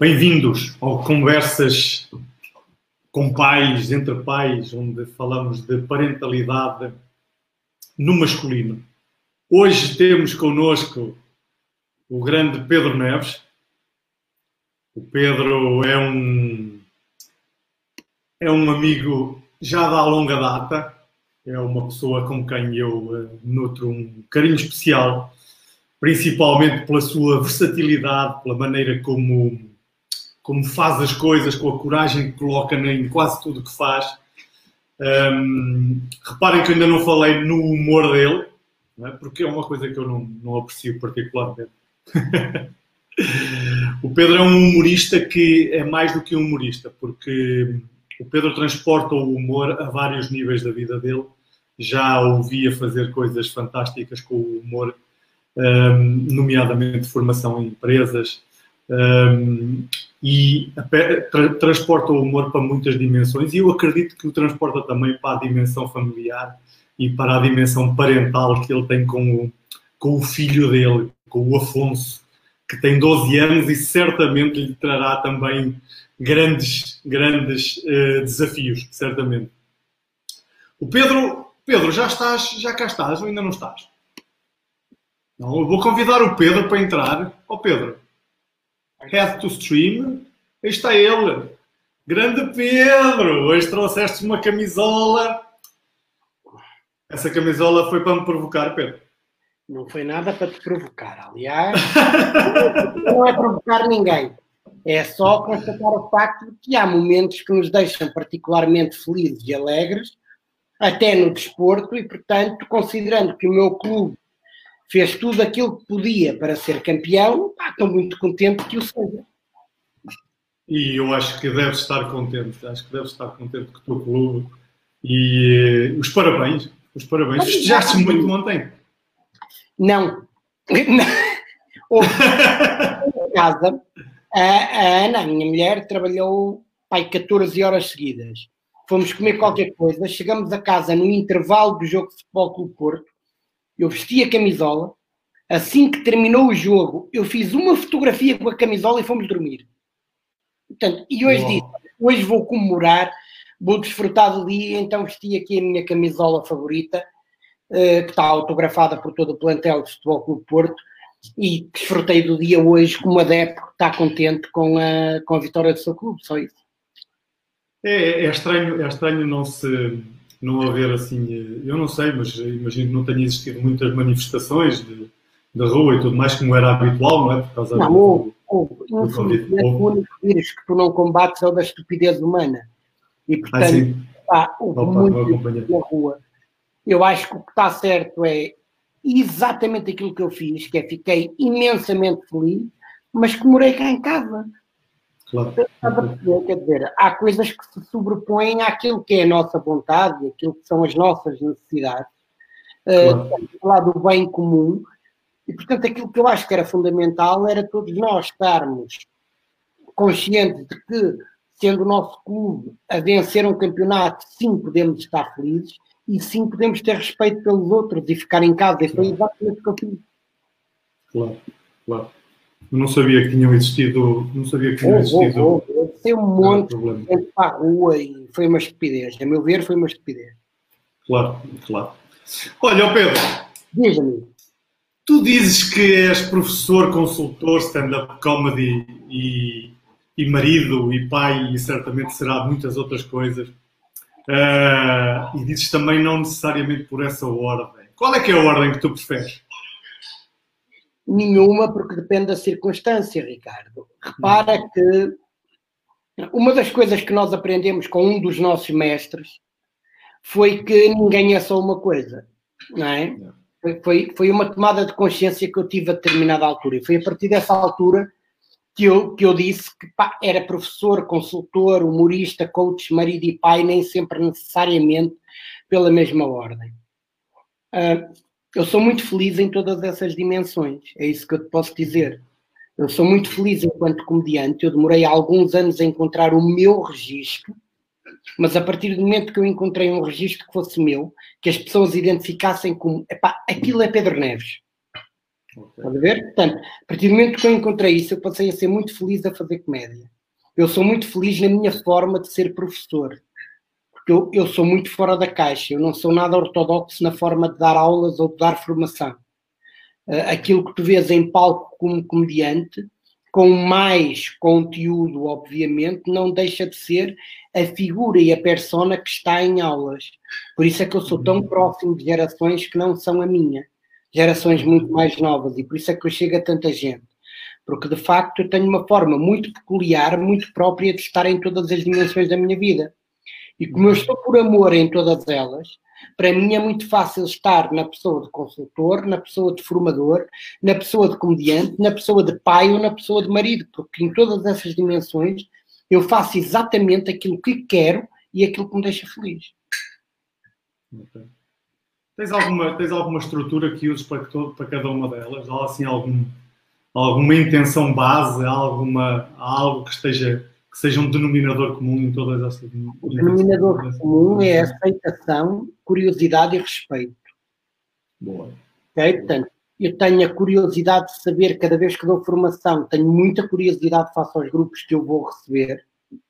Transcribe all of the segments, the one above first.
Bem-vindos ao Conversas com Pais, entre pais, onde falamos de parentalidade no masculino. Hoje temos connosco o grande Pedro Neves. O Pedro é um amigo já da longa data, é uma pessoa com quem eu nutro um carinho especial, principalmente pela sua versatilidade, pela maneira como faz as coisas, com a coragem que coloca em quase tudo o que faz. Reparem que eu ainda não falei no humor dele, não é? Porque é uma coisa que eu não aprecio particularmente. O Pedro é um humorista que é mais do que um humorista, porque o Pedro transporta o humor a vários níveis da vida dele. Já o vi a fazer coisas fantásticas com o humor, nomeadamente formação em empresas, e transporta o humor para muitas dimensões, e eu acredito que o transporta também para a dimensão familiar e para a dimensão parental que ele tem com o filho dele, com o Afonso, que tem 12 anos e certamente lhe trará também grandes desafios, certamente. O Pedro, já cá estás ou ainda não estás? Não, eu vou convidar o Pedro para entrar. Ó Pedro, head to stream, aí está ele. Grande Pedro, hoje trouxeste uma camisola. Essa camisola foi para me provocar, Pedro? Não foi nada para te provocar, aliás, não é provocar ninguém. É só constatar o facto de que há momentos que nos deixam particularmente felizes e alegres, até no desporto, e, portanto, considerando que o meu clube fez tudo aquilo que podia para ser campeão, estou muito contente que o seja. E eu acho que deves estar contente. Acho que deves estar contente com o teu clube. E os parabéns. Festejaste muito ontem? Não. Em casa, a Ana, a minha mulher, trabalhou 14 horas seguidas. Fomos comer qualquer coisa, chegamos a casa no intervalo do jogo de Futebol Clube Porto. Eu vesti a camisola. Assim que terminou o jogo, eu fiz uma fotografia com a camisola e fomos dormir. Portanto, e hoje disse, hoje vou comemorar, vou desfrutar do dia, então vesti aqui a minha camisola favorita, que está autografada por todo o plantel do Futebol Clube Porto, e desfrutei do dia hoje como adepto que está contente com a vitória do seu clube, só isso. É estranho não haver assim, eu não sei, mas imagino que não tenha existido muitas manifestações de rua e tudo mais, como era habitual, não é? Por causa do Covid. O único vírus que tu não combates é o da estupidez humana. E, portanto, houve muito na rua. Eu acho que o que está certo é exatamente aquilo que eu fiz, que é fiquei imensamente feliz, mas comemorei cá em casa. Claro. Quer dizer, há coisas que se sobrepõem àquilo que é a nossa vontade, àquilo que são as nossas necessidades. Claro. Falar do bem comum. E, portanto, aquilo que eu acho que era fundamental era todos nós estarmos conscientes de que, sendo o nosso clube a vencer um campeonato, sim, podemos estar felizes e sim, podemos ter respeito pelos outros e ficar em casa. E foi exatamente o que eu fiz. Claro. Eu não sabia que tinham existido. Tem um monte de gente para a rua e foi uma estupidez. A meu ver, foi uma estupidez. Claro. Olha, Pedro. Diz-me. Tu dizes que és professor, consultor, stand-up comedy e marido e pai, e certamente será muitas outras coisas. E dizes também não necessariamente por essa ordem. Qual é que é a ordem que tu preferes? Nenhuma, porque depende da circunstância, Ricardo. Repara que uma das coisas que nós aprendemos com um dos nossos mestres foi que ninguém é só uma coisa, não é? Foi uma tomada de consciência que eu tive a determinada altura. E foi a partir dessa altura que eu disse que era professor, consultor, humorista, coach, marido e pai, nem sempre necessariamente pela mesma ordem. Eu sou muito feliz em todas essas dimensões. É isso que eu te posso dizer. Eu sou muito feliz enquanto comediante. Eu demorei alguns anos a encontrar o meu registro, mas a partir do momento que eu encontrei um registro que fosse meu, que as pessoas identificassem como, aquilo é Pedro Neves. Okay. Pode ver? Portanto, a partir do momento que eu encontrei isso, eu passei a ser muito feliz a fazer comédia. Eu sou muito feliz na minha forma de ser professor. Porque eu sou muito fora da caixa. Eu não sou nada ortodoxo na forma de dar aulas ou de dar formação. Aquilo que tu vês em palco como comediante, com mais conteúdo, obviamente, não deixa de ser a figura e a persona que está em aulas. Por isso é que eu sou tão próximo de gerações que não são a minha. Gerações muito mais novas. E por isso é que eu chego a tanta gente. Porque, de facto, eu tenho uma forma muito peculiar, muito própria de estar em todas as dimensões da minha vida. E como eu estou por amor em todas elas, para mim é muito fácil estar na pessoa de consultor, na pessoa de formador, na pessoa de comediante, na pessoa de pai ou na pessoa de marido, porque em todas essas dimensões eu faço exatamente aquilo que quero e aquilo que me deixa feliz. Okay. Tens alguma estrutura que uses para cada uma delas? Ou assim, alguma intenção base, algo que seja um denominador comum em todas essas? O denominador comum é aceitação, curiosidade e respeito. Boa. Okay? Portanto, eu tenho a curiosidade de saber, cada vez que dou formação, tenho muita curiosidade face aos grupos que eu vou receber.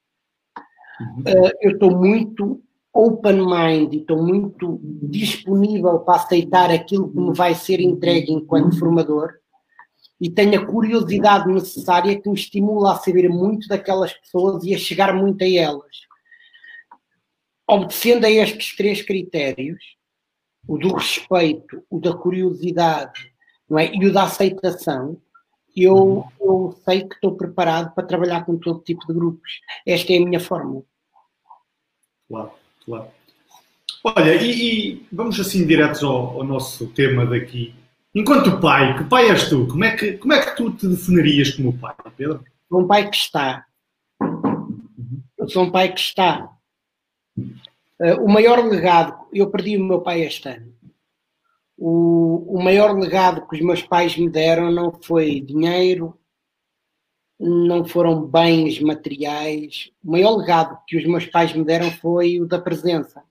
Eu estou muito open mind e estou muito disponível para aceitar aquilo que me vai ser entregue enquanto formador. E tenho a curiosidade necessária que me estimula a saber muito daquelas pessoas e a chegar muito a elas. Obedecendo a estes 3 critérios, o do respeito, o da curiosidade, não é? E o da aceitação, eu sei que estou preparado para trabalhar com todo tipo de grupos. Esta é a minha fórmula. Claro. Olha, e vamos assim diretos ao nosso tema daqui. Enquanto pai, que pai és tu? Como é que tu te definirias como pai, Pedro? Sou um pai que está. Eu sou um pai que está. O maior legado, eu perdi o meu pai este ano. O maior legado que os meus pais me deram não foi dinheiro, não foram bens materiais. O maior legado que os meus pais me deram foi o da presença.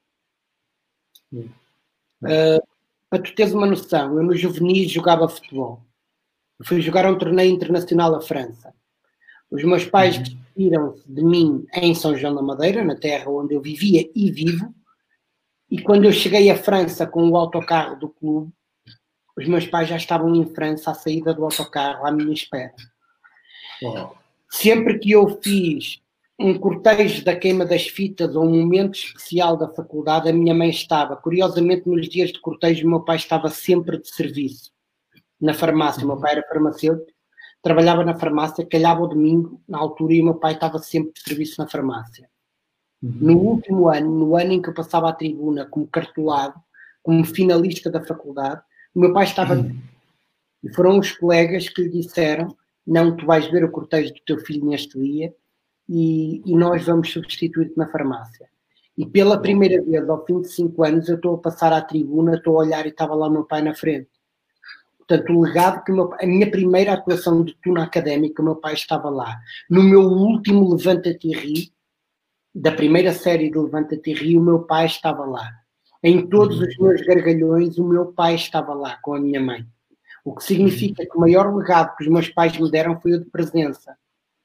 Para tu teres uma noção, eu no juvenis jogava futebol. Eu fui jogar um torneio internacional à França. Os meus pais despediram-se de mim em São João da Madeira, na terra onde eu vivia e vivo. E quando eu cheguei à França com o autocarro do clube, os meus pais já estavam em França à saída do autocarro, à minha espera. Uau. Sempre que eu fiz um cortejo da queima das fitas ou um momento especial da faculdade, a minha mãe estava. Curiosamente, nos dias de cortejo, o meu pai estava sempre de serviço na farmácia. O meu pai era farmacêutico, trabalhava na farmácia, calhava o domingo, na altura, e o meu pai estava sempre de serviço na farmácia. No último ano, no ano em que eu passava à tribuna como cartolado, como finalista da faculdade, o meu pai estava... E foram os colegas que lhe disseram: não, tu vais ver o cortejo do teu filho neste dia e nós vamos substituir-te na farmácia. E pela primeira vez, ao fim de 5 anos, eu estou a passar à tribuna, estou a olhar e estava lá o meu pai na frente. Portanto, o legado que a minha primeira atuação de tuna académica, o meu pai estava lá. No meu último Levanta-te e Ri, da primeira série de Levanta-te e Ri, o meu pai estava lá. Em todos os meus gargalhões, o meu pai estava lá com a minha mãe. O que significa que o maior legado que os meus pais me deram foi o de presença.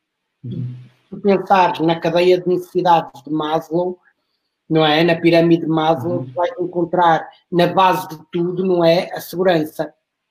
Se pensares na cadeia de necessidades de Maslow, não é? Na pirâmide de Maslow, tu vais encontrar na base de tudo, não é? A segurança.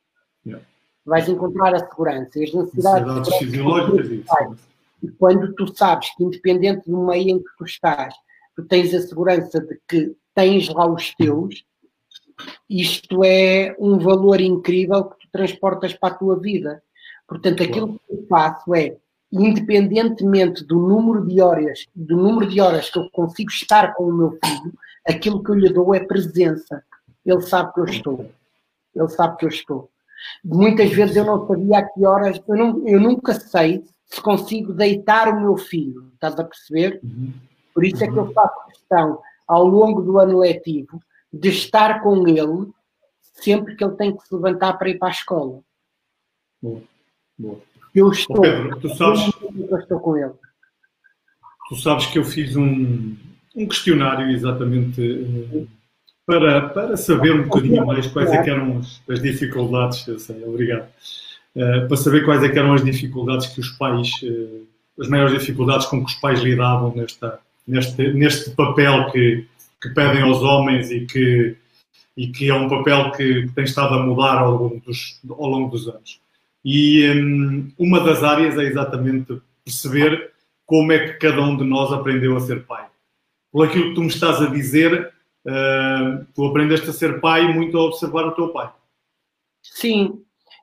Vais encontrar a segurança. E as necessidades fisiológicas. E quando tu sabes que, independente do meio em que tu estás, tu tens a segurança de que tens lá os teus, isto é um valor incrível que tu transportas para a tua vida. Portanto, aquilo que eu faço é, independentemente do número de horas que eu consigo estar com o meu filho, aquilo que eu lhe dou é presença. Ele sabe que eu estou. Ele sabe que eu estou. Muitas vezes eu não sabia a que horas, eu nunca sei se consigo deitar o meu filho. Estás a perceber? Por isso é que eu faço questão, ao longo do ano letivo, de estar com ele sempre que ele tem que se levantar para ir para a escola. Boa. Eu estou, Pedro, eu estou com ele. Tu sabes que eu fiz um questionário exatamente para saber um bocadinho mais quais é que eram as dificuldades, eu sei, obrigado, para saber quais é que eram as dificuldades que os pais, as maiores dificuldades com que os pais lidavam neste papel que pedem aos homens e que é um papel que tem estado a mudar ao longo dos anos. E uma das áreas é exatamente perceber como é que cada um de nós aprendeu a ser pai. Por aquilo que tu me estás a dizer, tu aprendeste a ser pai muito a observar o teu pai. Sim,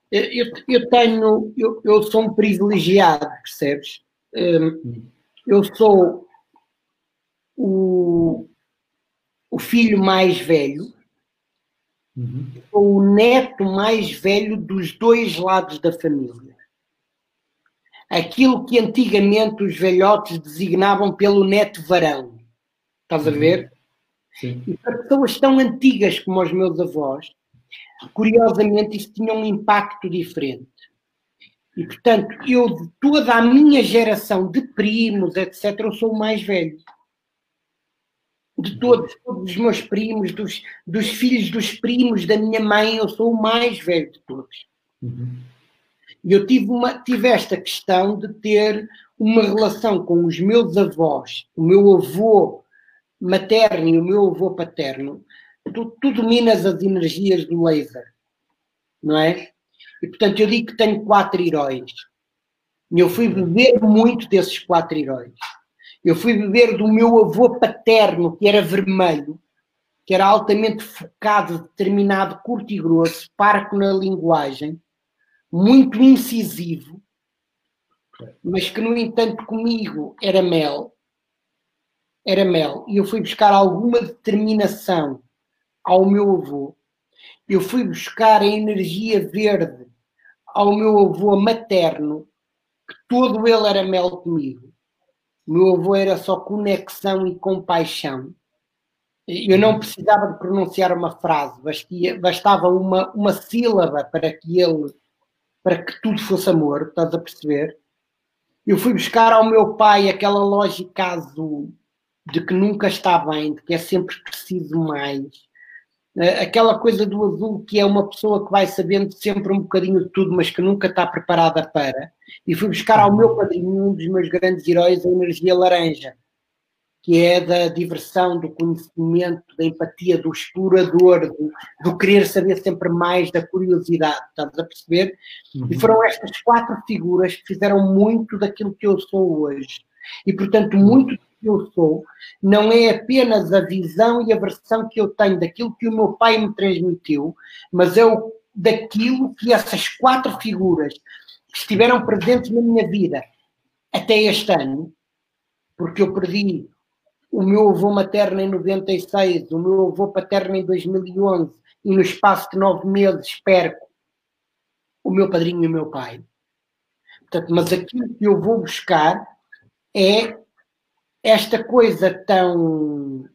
eu sou um privilegiado, percebes? Eu sou o filho mais velho, sou o neto mais velho dos dois lados da família. Aquilo que antigamente os velhotes designavam pelo neto varão. Estás a ver? Sim. E para pessoas tão antigas como os meus avós, curiosamente, isso tinha um impacto diferente. E, portanto, eu, de toda a minha geração de primos, etc., eu sou o mais velho. De todos os meus primos, dos filhos dos primos da minha mãe, eu sou o mais velho de todos. E eu tive esta questão de ter uma relação com os meus avós, o meu avô materno e o meu avô paterno. Tu dominas as energias do laser, não é? E, portanto, eu digo que tenho 4 heróis. E eu fui beber muito desses 4 heróis. Eu fui beber do meu avô paterno, que era vermelho, que era altamente focado, determinado, curto e grosso, parco na linguagem, muito incisivo, mas que, no entanto, comigo era mel. Era mel. E eu fui buscar alguma determinação ao meu avô. Eu fui buscar a energia verde ao meu avô materno, que todo ele era mel comigo. O meu avô era só conexão e compaixão. Eu não precisava de pronunciar uma frase, bastava uma sílaba para que tudo fosse amor, estás a perceber? Eu fui buscar ao meu pai aquela lógica azul de que nunca está bem, de que é sempre preciso mais. Aquela coisa do azul que é uma pessoa que vai sabendo sempre um bocadinho de tudo, mas que nunca está preparada para. E fui buscar ao meu padrinho, um dos meus grandes heróis, a energia laranja, que é da diversão, do conhecimento, da empatia, do explorador, do querer saber sempre mais, da curiosidade, estás a perceber? E foram estas 4 figuras que fizeram muito daquilo que eu sou hoje. E, portanto, muito eu sou, não é apenas a visão e a versão que eu tenho daquilo que o meu pai me transmitiu, mas é daquilo que essas 4 figuras que estiveram presentes na minha vida até este ano, porque eu perdi o meu avô materno em 96, o meu avô paterno em 2011, e no espaço de 9 meses perco o meu padrinho e o meu pai. Portanto, mas aquilo que eu vou buscar é esta coisa tão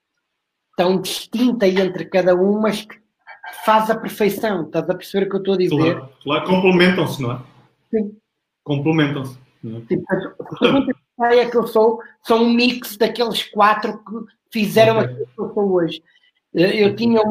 distinta entre cada um, mas que faz a perfeição. Estás a perceber o que eu estou a dizer? Claro, complementam-se, não é? Sim. Complementam-se. Sim, portanto, a é que eu sou um mix daqueles 4 que fizeram aquilo que eu sou hoje. Eu tinha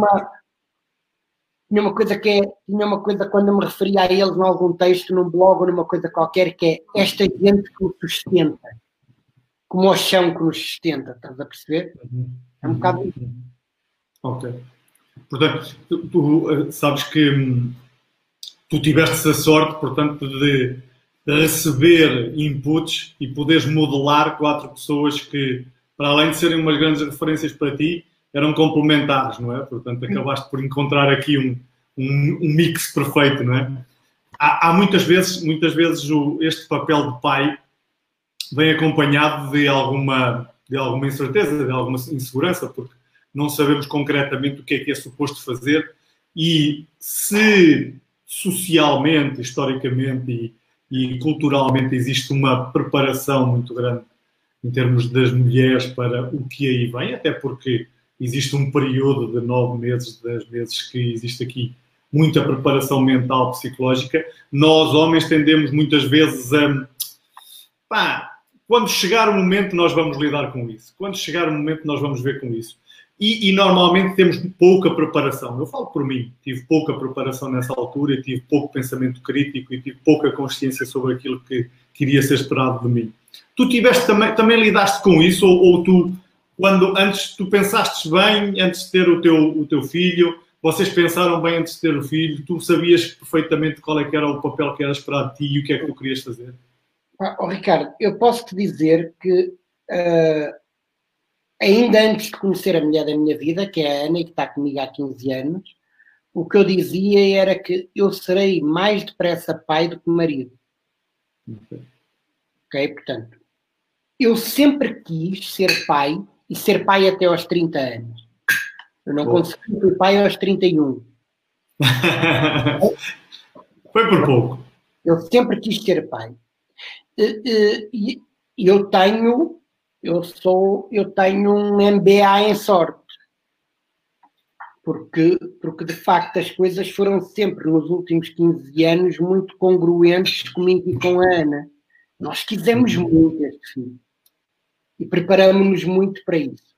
uma coisa quando eu me referia a eles em algum texto, num blog ou numa coisa qualquer, que é esta gente que nos sustenta. Como o chão que nos sustenta, estás a perceber? É um bocado isso. Ok. Portanto, tu sabes que tu tiveste a sorte, portanto, de receber inputs e poderes modelar 4 pessoas que, para além de serem umas grandes referências para ti, eram complementares, não é? Portanto, acabaste por encontrar aqui um mix perfeito, não é? Há muitas vezes este papel de pai vem acompanhado de alguma incerteza, de alguma insegurança, porque não sabemos concretamente o que é suposto fazer e se socialmente, historicamente e culturalmente existe uma preparação muito grande em termos das mulheres para o que aí vem, até porque existe um período de 9 meses, 10 meses que existe aqui muita preparação mental, psicológica. Nós, homens, tendemos muitas vezes a... quando chegar o momento, nós vamos lidar com isso. Quando chegar o momento, nós vamos ver com isso. E normalmente temos pouca preparação. Eu falo por mim, tive pouca preparação nessa altura, tive pouco pensamento crítico e tive pouca consciência sobre aquilo que queria ser esperado de mim. Tu tiveste também lidaste com isso, ou tu, quando antes tu pensaste bem, antes de ter o teu filho, vocês pensaram bem antes de ter o filho, tu sabias perfeitamente qual é que era o papel que era esperado de ti e o que é que tu querias fazer? Ricardo, eu posso te dizer que ainda antes de conhecer a mulher da minha vida, que é a Ana, e que está comigo há 15 anos, o que eu dizia era que eu serei mais depressa pai do que marido. Ok? Portanto, eu sempre quis ser pai, e ser pai até aos 30 anos. Eu não consegui ser pai aos 31. Foi por pouco. Eu sempre quis ser pai. E eu tenho um MBA em sorte. Porque de facto as coisas foram sempre, nos últimos 15 anos, muito congruentes comigo e com a Ana. Nós quisemos muito este filho. E preparamos-nos muito para isso.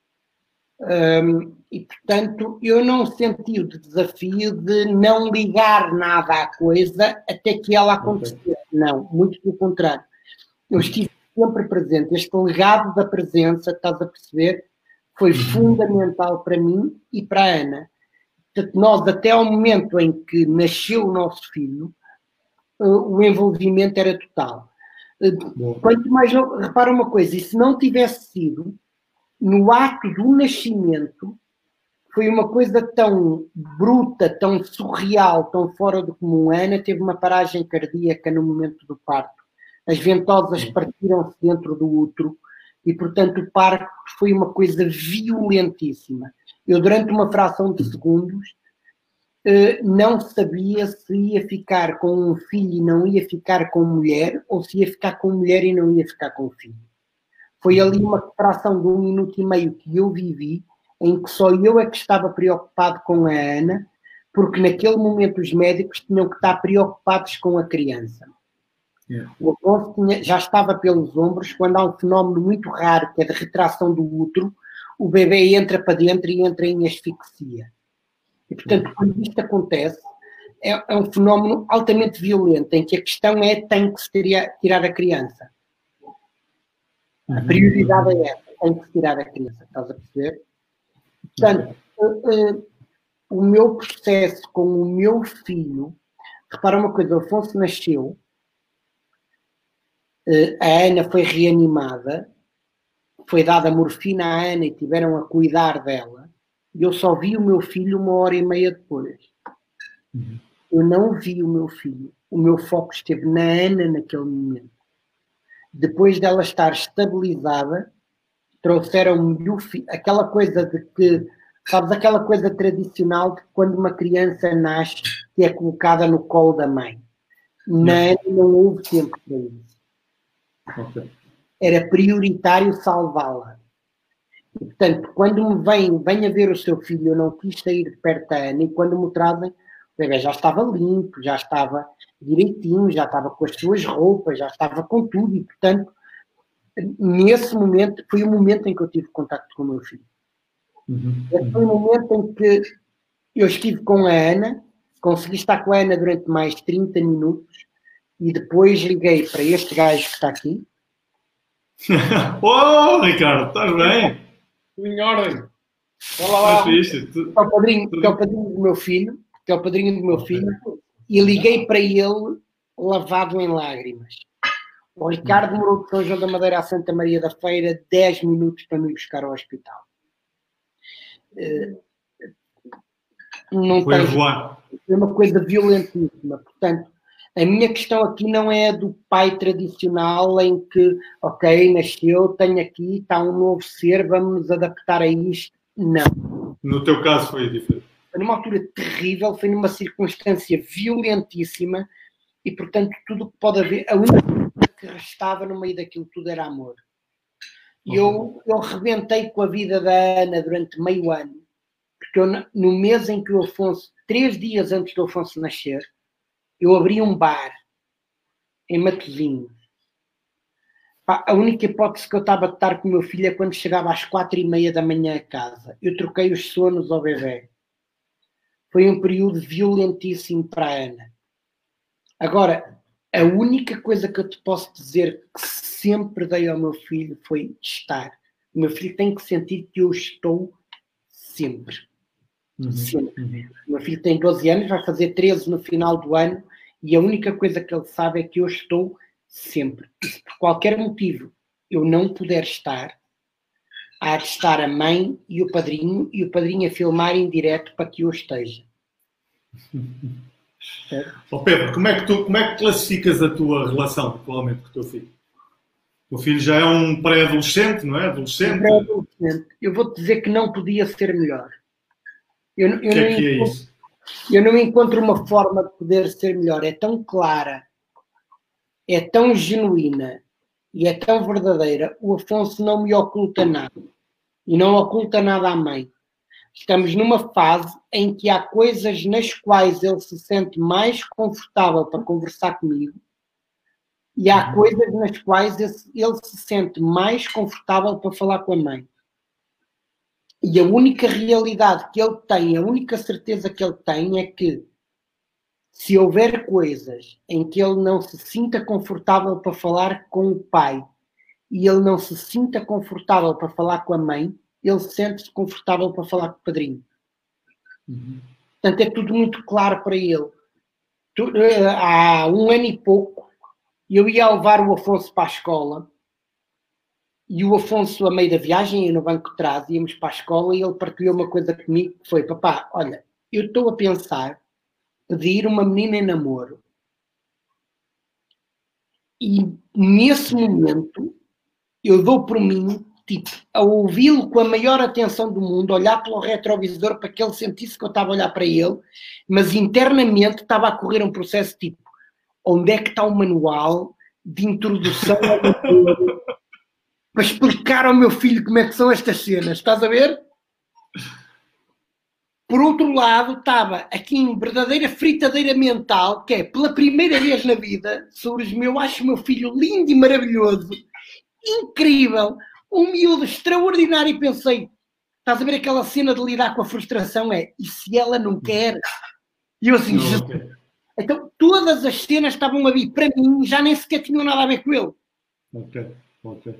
E, portanto, eu não senti o desafio de não ligar nada à coisa até que ela acontecesse. Não, muito pelo contrário. Eu estive sempre presente. Este legado da presença, estás a perceber, foi fundamental para mim e para a Ana. Portanto, nós, até ao momento em que nasceu o nosso filho, o envolvimento era total. Quanto mais, repara uma coisa, e se não tivesse sido no ato do nascimento, foi uma coisa tão bruta, tão surreal, tão fora do comum. A Ana teve uma paragem cardíaca no momento do parto. As ventosas partiram-se dentro do útero e, portanto, o parto foi uma coisa violentíssima. Eu, durante uma fração de segundos, não sabia se ia ficar com um filho e não ia ficar com mulher, ou se ia ficar com mulher e não ia ficar com filho. Foi ali uma fração de 1 minuto e meio que eu vivi, em que só eu é que estava preocupado com a Ana, porque naquele momento os médicos tinham que estar preocupados com a criança. O Afonso já estava pelos ombros, quando há um fenómeno muito raro, que é de retração do útero, o bebê entra para dentro e entra em asfixia. E, portanto, quando isto acontece, é um fenómeno altamente violento, em que a questão é: tem que se tirar a criança. A prioridade é essa, tem que se tirar a criança, estás a perceber? Portanto, o meu processo com o meu filho, repara uma coisa, o Afonso nasceu, a Ana foi reanimada, foi dada morfina à Ana e tiveram a cuidar dela, e eu só vi o meu filho 1h30 depois. Eu não vi o meu filho, o meu foco esteve na Ana naquele momento. Depois dela estar estabilizada, trouxeram-me aquela coisa de que, sabes, aquela coisa tradicional de que quando uma criança nasce que é colocada no colo da mãe. Não houve tempo para isso. Era prioritário salvá-la. E, portanto, quando me vem a ver o seu filho, eu não quis sair de perto da Ana, e quando me trazem, o bebê já estava limpo, já estava direitinho, já estava com as suas roupas, já estava com tudo, e, portanto, nesse momento, foi o momento em que eu tive contacto com o meu filho. Foi o momento em que eu estive com a Ana, consegui estar com a Ana durante mais 30 minutos, e depois liguei para este gajo que está aqui. Oh, Ricardo, estás bem? Em ordem. Olá lá. Que é o padrinho do meu filho, e liguei para ele lavado em lágrimas. O Ricardo demorou de São João da Madeira a Santa Maria da Feira 10 minutos para me buscar ao hospital. Não foi uma coisa violentíssima. Portanto, a minha questão aqui não é a do pai tradicional em que, ok, nasceu, tenho aqui, está um novo ser, vamos nos adaptar a isto. Não. No teu caso foi diferente. Foi numa altura terrível, foi numa circunstância violentíssima e, portanto, tudo o que pode haver, a única coisa que restava no meio daquilo tudo era amor. E eu rebentei com a vida da Ana durante meio ano, porque eu, no mês em que o Afonso, 3 dias antes do Afonso nascer, eu abri um bar em Matosinhos. Pá, a única hipótese que eu estava de estar com o meu filho é quando chegava às 4h30 da manhã a casa. Eu troquei os sonos ao bebê. Foi um período violentíssimo para a Ana. Agora, a única coisa que eu te posso dizer que sempre dei ao meu filho foi estar. O meu filho tem que sentir que eu estou sempre. Sempre. O meu filho tem 12 anos, vai fazer 13 no final do ano, e a única coisa que ele sabe é que eu estou sempre. E se por qualquer motivo eu não puder estar, há de estar a mãe e o padrinho a filmar em direto para que eu esteja. Oh Pedro, como é que classificas a tua relação atualmente com o teu filho? O filho já é um pré-adolescente, não é? Adolescente? Pré-adolescente. Eu vou-te dizer que não podia ser melhor. O que é isso? Eu não encontro uma forma de poder ser melhor. É tão clara, é tão genuína e é tão verdadeira. O Afonso não me oculta nada. E não oculta nada à mãe. Estamos numa fase em que há coisas nas quais ele se sente mais confortável para conversar comigo e há coisas nas quais ele se sente mais confortável para falar com a mãe. E a única realidade que ele tem, a única certeza que ele tem é que se houver coisas em que ele não se sinta confortável para falar com o pai e ele não se sinta confortável para falar com a mãe, ele sente-se confortável para falar com o padrinho. Portanto, é tudo muito claro para ele. Há 1 ano e pouco, eu ia levar o Afonso para a escola e o Afonso, a meio da viagem, no banco de trás, íamos para a escola e ele partilhou uma coisa comigo que foi: papá, olha, eu estou a pensar pedir uma menina em namoro. E nesse momento eu dou por mim, tipo, a ouvi-lo com a maior atenção do mundo, olhar pelo retrovisor para que ele sentisse que eu estava a olhar para ele, mas internamente estava a correr um processo tipo: onde é que está o manual de introdução ao namoro para explicar ao meu filho como é que são estas cenas? Estás a ver? Por outro lado, estava aqui em verdadeira fritadeira mental, que é, pela primeira vez na vida, surge-me, eu acho o meu filho lindo e maravilhoso, incrível, um miúdo extraordinário, e pensei, estás a ver aquela cena de lidar com a frustração? É, e se ela não quer? E eu assim, então todas as cenas estavam a vir para mim, já nem sequer tinham nada a ver com ele. Ok.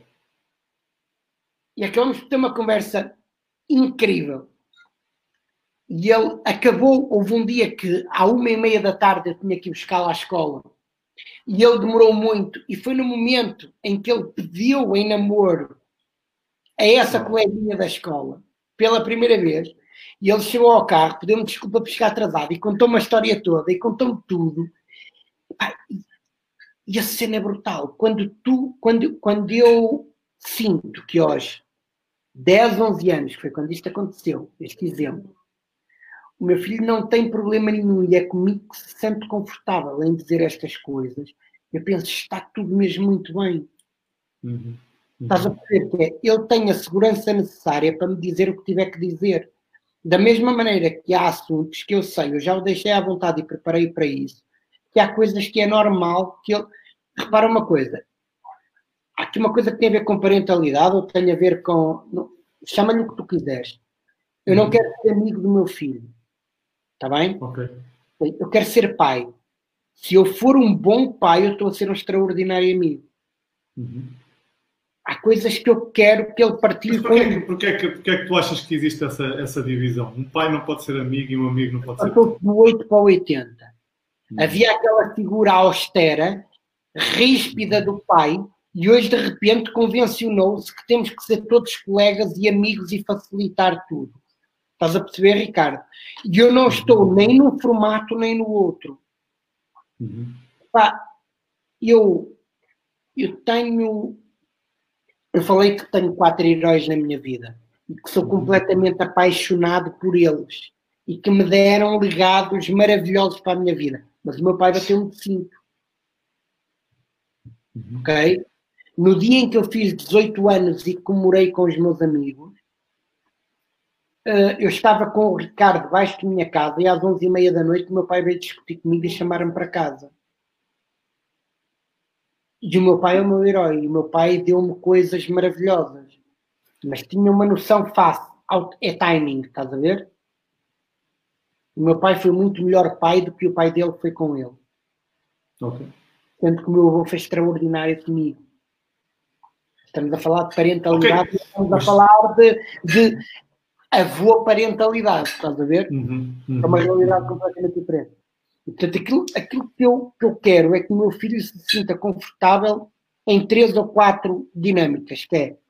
E acabamos por ter uma conversa incrível. E ele acabou, houve um dia que à 1h30 da tarde eu tinha que ir buscá-lo à escola. E ele demorou muito. E foi no momento em que ele pediu em namoro a essa coleguinha da escola, pela primeira vez. E ele chegou ao carro, pediu-me desculpa por chegar atrasado, e contou-me a história toda, e contou-me tudo. E a cena é brutal. Quando eu sinto que hoje, 10, 11 anos, que foi quando isto aconteceu, este exemplo, o meu filho não tem problema nenhum e é comigo que se sente confortável em dizer estas coisas, eu penso, está tudo mesmo muito bem. Estás a perceber que é, ele tem a segurança necessária para me dizer o que tiver que dizer. Da mesma maneira que há assuntos que eu sei, eu já o deixei à vontade e preparei para isso, que há coisas que é normal que ele... Repara uma coisa, há aqui uma coisa que tem a ver com parentalidade ou tem a ver com... Chama-lhe o que tu quiseres. Eu não quero ser amigo do meu filho. Está bem? Ok. Eu quero ser pai. Se eu for um bom pai, eu estou a ser um extraordinário amigo. Há coisas que eu quero que ele partilhe com ele. Porquê é que tu achas que existe essa divisão? Um pai não pode ser amigo e um amigo não pode ser... Passou do 8 para o 80. Havia aquela figura austera, ríspida do pai, e hoje de repente convencionou-se que temos que ser todos colegas e amigos e facilitar tudo. Estás a perceber, Ricardo? E eu não estou nem num formato nem no outro. Pá, eu tenho... Eu falei que tenho 4 heróis na minha vida e que sou completamente apaixonado por eles e que me deram legados maravilhosos para a minha vida. Mas o meu pai bateu-me de 5. Ok? No dia em que eu fiz 18 anos e comemorei com os meus amigos, eu estava com o Ricardo debaixo da minha casa e às 11h30 da noite o meu pai veio discutir comigo e chamar-me para casa. E o meu pai é o meu herói. O meu pai deu-me coisas maravilhosas. Mas tinha uma noção fácil. É timing, estás a ver? O meu pai foi muito melhor pai do que o pai dele foi com ele. Ok. Tanto que o meu avô foi extraordinário comigo. Estamos a falar de parentalidade, Okay. Estamos a falar de avô-parentalidade, estás a ver? É uma realidade completamente diferente. E, portanto, aquilo que eu quero é que o meu filho se sinta confortável em 3 ou 4 dinâmicas, que é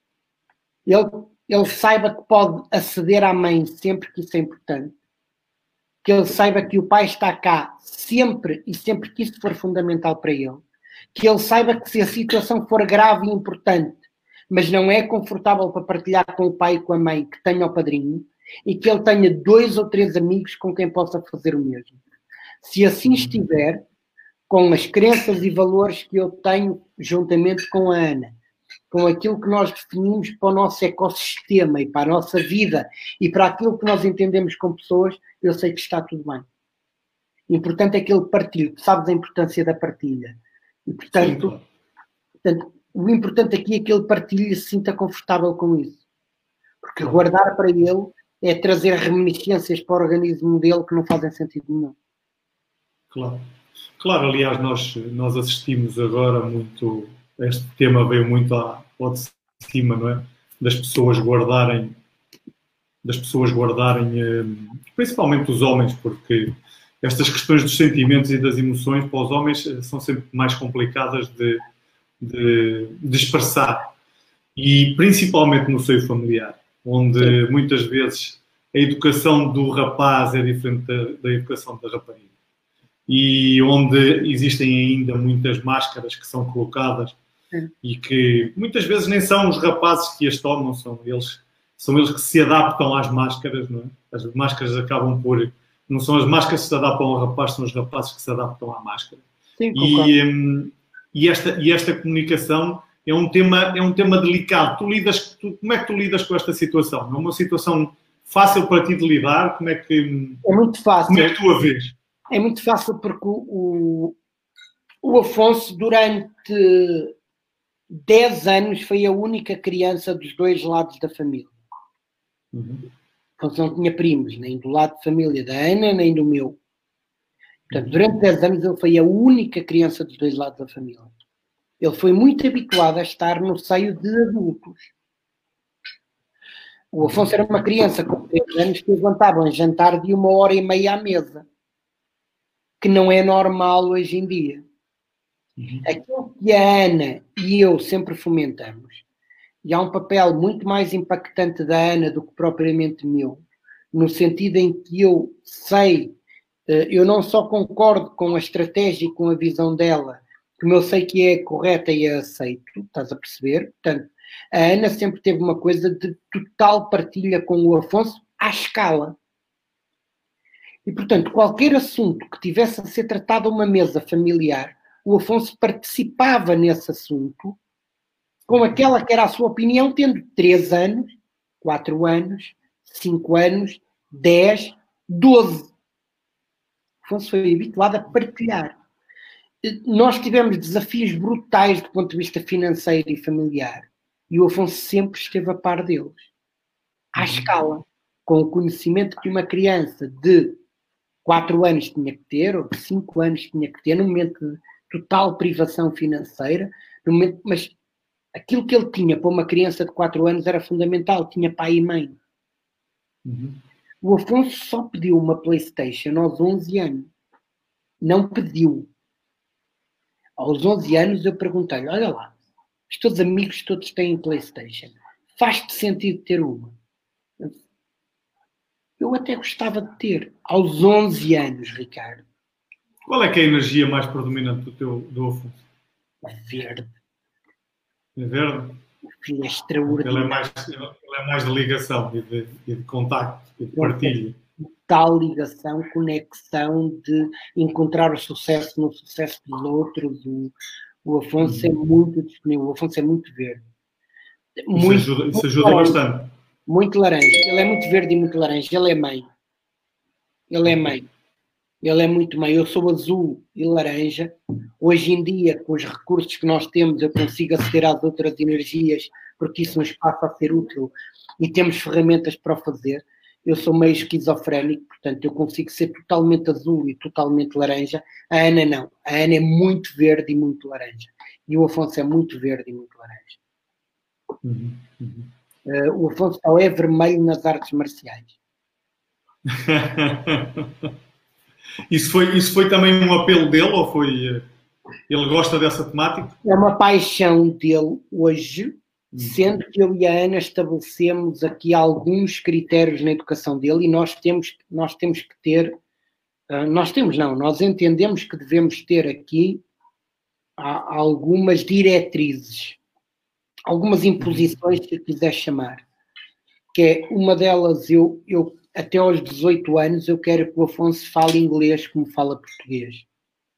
ele saiba que pode aceder à mãe sempre que isso é importante, que ele saiba que o pai está cá sempre e sempre que isso for fundamental para ele, que ele saiba que se a situação for grave e importante, mas não é confortável para partilhar com o pai e com a mãe, que tenha o padrinho, e que ele tenha 2 ou 3 amigos com quem possa fazer o mesmo. Se assim estiver, com as crenças e valores que eu tenho juntamente com a Ana, com aquilo que nós definimos para o nosso ecossistema e para a nossa vida e para aquilo que nós entendemos com pessoas, eu sei que está tudo bem. O importante é que ele partilhe, sabes a importância da partilha. E, portanto, o importante aqui é que ele partilhe e se sinta confortável com isso. Porque guardar para ele é trazer reminiscências para o organismo dele que não fazem sentido nenhum. Claro, aliás, nós assistimos agora muito, este tema veio muito ao de cima, não é? Das pessoas guardarem, principalmente os homens, porque estas questões dos sentimentos e das emoções para os homens são sempre mais complicadas de expressar. E principalmente no seio familiar, onde muitas vezes a educação do rapaz é diferente da educação da rapariga. E onde existem ainda muitas máscaras que são colocadas e que muitas vezes nem são os rapazes que as tomam, são eles que se adaptam às máscaras, não é? As máscaras acabam por... Não são as máscaras que se adaptam ao rapaz, são os rapazes que se adaptam à máscara. Sim, e esta comunicação é um tema delicado. Como é que tu lidas com esta situação? É uma situação fácil para ti de lidar? É muito fácil. Como é que tu a vês? É muito fácil porque o Afonso, durante 10 anos, foi a única criança dos 2 lados da família. Afonso não tinha primos, nem do lado de família da Ana, nem do meu. Portanto, durante 10 anos ele foi a única criança dos 2 lados da família. Ele foi muito habituado a estar no seio de adultos. O Afonso era uma criança com 3 anos que levantava um jantar de 1h30 à mesa. Que não é normal hoje em dia. Aquilo que a Ana e eu sempre fomentamos, e há um papel muito mais impactante da Ana do que propriamente meu, no sentido em que eu sei, eu não só concordo com a estratégia e com a visão dela, como eu sei que é correta e a aceito, estás a perceber? Portanto, a Ana sempre teve uma coisa de total partilha com o Afonso à escala. E, portanto, qualquer assunto que tivesse a ser tratado a uma mesa familiar, o Afonso participava nesse assunto com aquela que era a sua opinião, tendo 3 anos, 4 anos, 5 anos, 10, 12. O Afonso foi habituado a partilhar. Nós tivemos desafios brutais do ponto de vista financeiro e familiar. E o Afonso sempre esteve a par deles. À escala. Com o conhecimento que uma criança de 4 anos tinha que ter, ou de 5 anos tinha que ter, no momento de total privação financeira, mas aquilo que ele tinha para uma criança de 4 anos era fundamental, tinha pai e mãe. O Afonso só pediu uma PlayStation aos 11 anos. Não pediu. Aos 11 anos eu perguntei-lhe, olha lá, os teus amigos todos têm PlayStation. Faz-te sentido ter uma? Eu até gostava de ter. Aos 11 anos, Ricardo. Qual é que é a energia mais predominante do Afonso? Verde. É verde? O filho é extraordinário. Ele é mais de ligação e de contacto e de partilha. Tal ligação, conexão de encontrar o sucesso no sucesso dos outros. O Afonso é muito disponível. O Afonso é muito verde. Isso ajuda bastante. Muito laranja. Ele é muito verde e muito laranja. Ele é mãe. Ele é muito meio. Eu sou azul e laranja. Hoje em dia, com os recursos que nós temos, eu consigo aceder às outras energias, porque isso nos passa a ser útil e temos ferramentas para o fazer. Eu sou meio esquizofrénico, portanto, eu consigo ser totalmente azul e totalmente laranja. A Ana não. A Ana é muito verde e muito laranja. E o Afonso é muito verde e muito laranja. O Afonso só é vermelho nas artes marciais. Isso foi também um apelo dele, ou foi... Ele gosta dessa temática? É uma paixão dele hoje, sendo que eu e a Ana estabelecemos aqui alguns critérios na educação dele e nós entendemos que devemos ter aqui algumas diretrizes, algumas imposições, se quiser chamar. Que é uma delas, eu até aos 18 anos, eu quero que o Afonso fale inglês como fala português.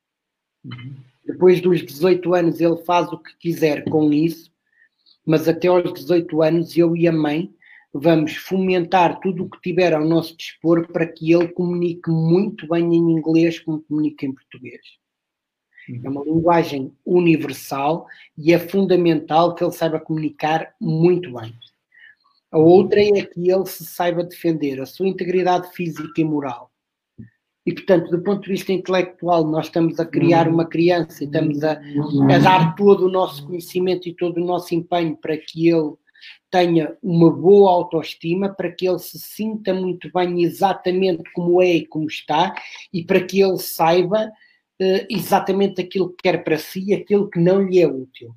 Depois dos 18 anos, ele faz o que quiser com isso, mas até aos 18 anos, eu e a mãe vamos fomentar tudo o que tiver ao nosso dispor para que ele comunique muito bem em inglês como comunica em português. É uma linguagem universal e é fundamental que ele saiba comunicar muito bem. A outra é que ele se saiba defender a sua integridade física e moral. E, portanto, do ponto de vista intelectual, nós estamos a criar uma criança e estamos a dar todo o nosso conhecimento e todo o nosso empenho para que ele tenha uma boa autoestima, para que ele se sinta muito bem exatamente como é e como está, e para que ele saiba exatamente aquilo que quer para si e aquilo que não lhe é útil.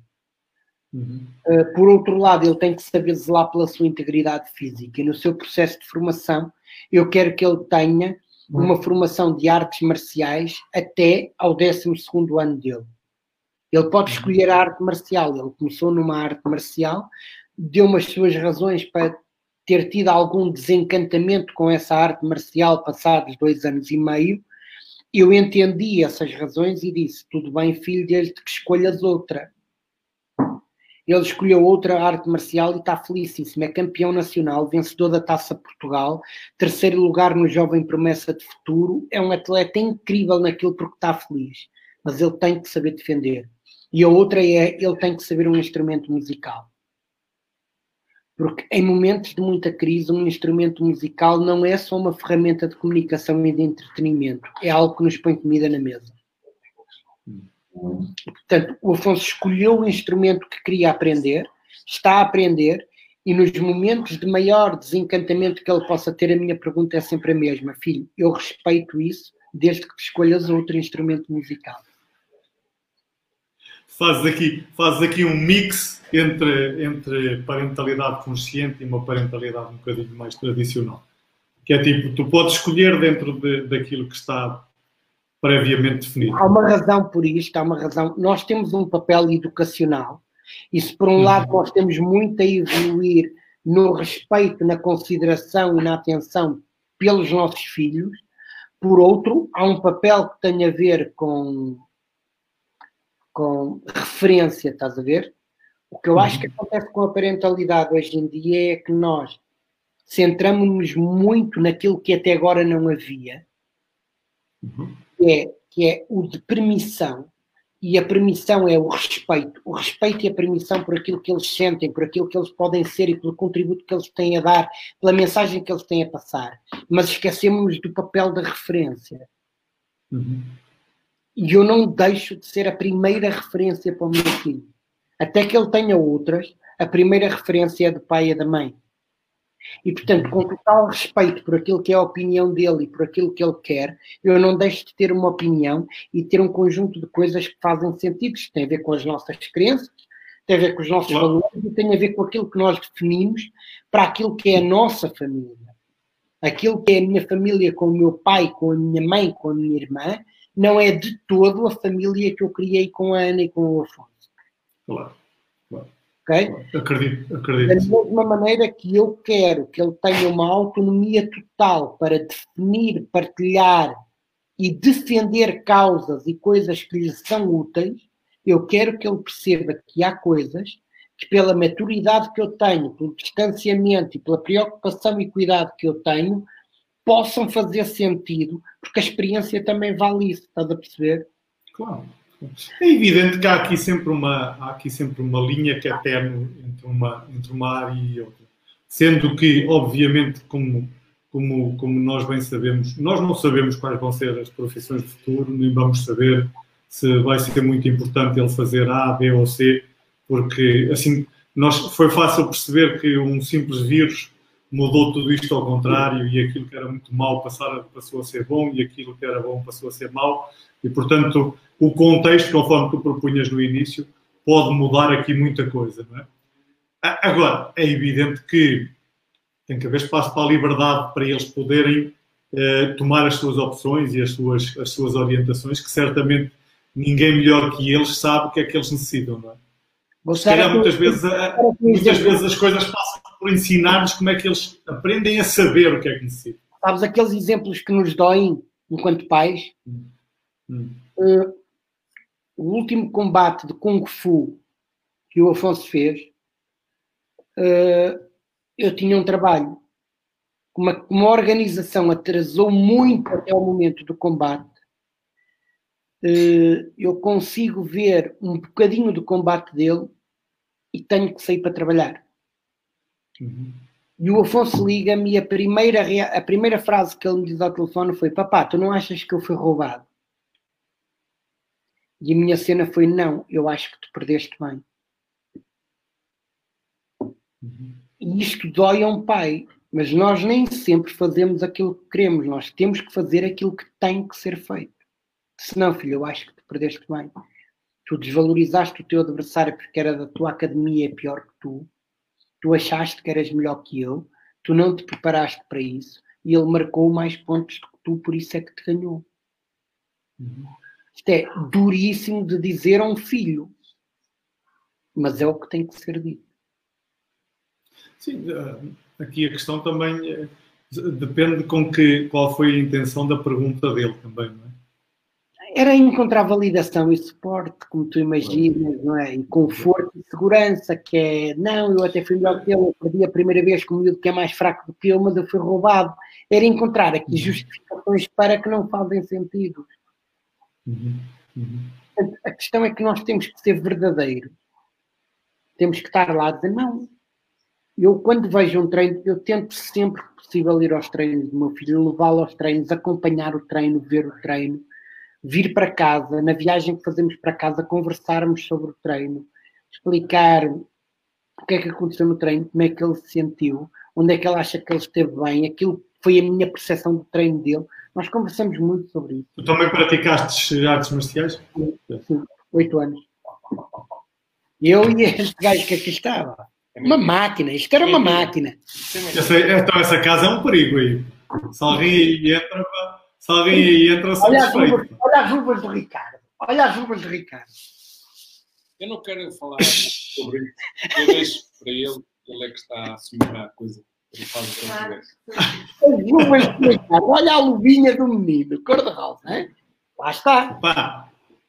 Por outro lado, ele tem que saber zelar pela sua integridade física e no seu processo de formação eu quero que ele tenha uma formação de artes marciais até ao 12º ano dele. Ele pode escolher a arte marcial. Ele começou numa arte marcial, deu-me as suas razões para ter tido algum desencantamento com essa arte marcial passados 2 anos e meio. Eu entendi essas razões e disse, tudo bem, filho, desde que escolhas outra. Ele escolheu outra arte marcial e está felicíssimo. É campeão nacional, vencedor da Taça Portugal, 3º lugar no Jovem Promessa de Futuro. É um atleta incrível naquilo porque está feliz. Mas ele tem que saber defender. E a outra é, ele tem que saber um instrumento musical. Porque em momentos de muita crise, um instrumento musical não é só uma ferramenta de comunicação e de entretenimento. É algo que nos põe comida na mesa. Portanto, o Afonso escolheu o instrumento que queria aprender, está a aprender, e nos momentos de maior desencantamento que ele possa ter, a minha pergunta é sempre a mesma. Filho, eu respeito isso desde que escolhas outro instrumento musical. Fazes aqui um mix entre parentalidade consciente e uma parentalidade um bocadinho mais tradicional. Que é tipo, tu podes escolher dentro daquilo que está previamente definido. Há uma razão por isto, há uma razão. Nós temos um papel educacional e se por um lado nós temos muito a evoluir no respeito, na consideração e na atenção pelos nossos filhos, por outro, há um papel que tem a ver com referência, estás a ver? O que eu acho que acontece com a parentalidade hoje em dia é que nós centramos-nos muito naquilo que até agora não havia, que é o de permissão, e a permissão é o respeito e a permissão por aquilo que eles sentem, por aquilo que eles podem ser e pelo contributo que eles têm a dar, pela mensagem que eles têm a passar. Mas esquecemos do papel da referência. E eu não deixo de ser a primeira referência para o meu filho. Até que ele tenha outras, a primeira referência é do pai e da mãe. E, portanto, com total respeito por aquilo que é a opinião dele e por aquilo que ele quer, eu não deixo de ter uma opinião e ter um conjunto de coisas que fazem sentido. Isto tem a ver com as nossas crenças, tem a ver com os nossos valores e tem a ver com aquilo que nós definimos para aquilo que é a nossa família. Aquilo que é a minha família com o meu pai, com a minha mãe, com a minha irmã, não é de todo a família que eu criei com a Ana e com o Afonso. Claro. Okay? Acredito. Da mesma maneira que eu quero que ele tenha uma autonomia total para definir, partilhar e defender causas e coisas que lhe são úteis, eu quero que ele perceba que há coisas que, pela maturidade que eu tenho, pelo distanciamento e pela preocupação e cuidado que eu tenho, possam fazer sentido, porque a experiência também vale isso, estás a perceber? Claro. É evidente que há aqui sempre uma linha que é ténue entre uma área e outra. Sendo que, obviamente, como nós bem sabemos, nós não sabemos quais vão ser as profissões do futuro, nem vamos saber se vai ser muito importante ele fazer A, B ou C, porque assim foi fácil perceber que um simples vírus mudou tudo isto ao contrário e aquilo que era muito mau passou a ser bom e aquilo que era bom passou a ser mau e, portanto, o contexto, conforme tu propunhas no início, pode mudar aqui muita coisa, não é? Agora, é evidente que tem que haver espaço para a liberdade para eles poderem tomar as suas opções e as suas orientações, que certamente ninguém melhor que eles sabe o que é que eles necessitam, não é? Se calhar muitas vezes as coisas passam por ensinar-nos como é que eles aprendem a saber o que é que necessitam. Sabes aqueles exemplos que nos doem enquanto pais? O último combate de Kung Fu que o Afonso fez, eu tinha um trabalho. Uma organização atrasou muito até o momento do combate. Eu consigo ver um bocadinho do combate dele e tenho que sair para trabalhar. E o Afonso liga-me e a primeira frase que ele me diz ao telefone foi: papá, tu não achas que eu fui roubado? E a minha cena foi: não, eu acho que tu perdeste bem. E isto dói a um pai, mas nós nem sempre fazemos aquilo que queremos, nós temos que fazer aquilo que tem que ser feito. Senão, filho, eu acho que tu perdeste bem. Tu desvalorizaste o teu adversário porque era da tua academia e é pior que tu achaste que eras melhor que ele, tu não te preparaste para isso e ele marcou mais pontos do que tu, por isso é que te ganhou. Isto é duríssimo de dizer a um filho, mas é o que tem que ser dito. Sim, aqui a questão também depende qual foi a intenção da pergunta dele também, não é? Era encontrar validação e suporte, como tu imaginas, não é? E conforto e segurança, que é, não, eu até fui melhor que ele, eu perdi a primeira vez com o miúdo que é mais fraco do que eu, mas eu fui roubado. Era encontrar aqui justificações para que não fazem sentido. A questão é que nós temos que ser verdadeiros. Temos que estar lá a dizer, não. Eu, quando vejo um treino, eu tento sempre que possível ir aos treinos do meu filho, levá-lo aos treinos, acompanhar o treino, ver o treino, vir para casa, na viagem que fazemos para casa, conversarmos sobre o treino, explicar o que é que aconteceu no treino, como é que ele se sentiu, onde é que ele acha que ele esteve bem, aquilo foi a minha percepção do treino dele. Nós conversamos muito sobre isso. Tu também praticaste artes marciais? Sim, 8 anos. Eu e este gajo que aqui estava. Uma máquina, isto era uma máquina. Então essa casa é um perigo aí. Se alguém aí entra, olha as luvas do Ricardo. Olha as luvas do Ricardo. Eu não quero falar sobre isso. Eu deixo para ele é que está a assumir a coisa. Ele faz o que ele As luvas do Ricardo. Olha a luvinha do menino, cor-de-rosa, hein? Lá está. Lá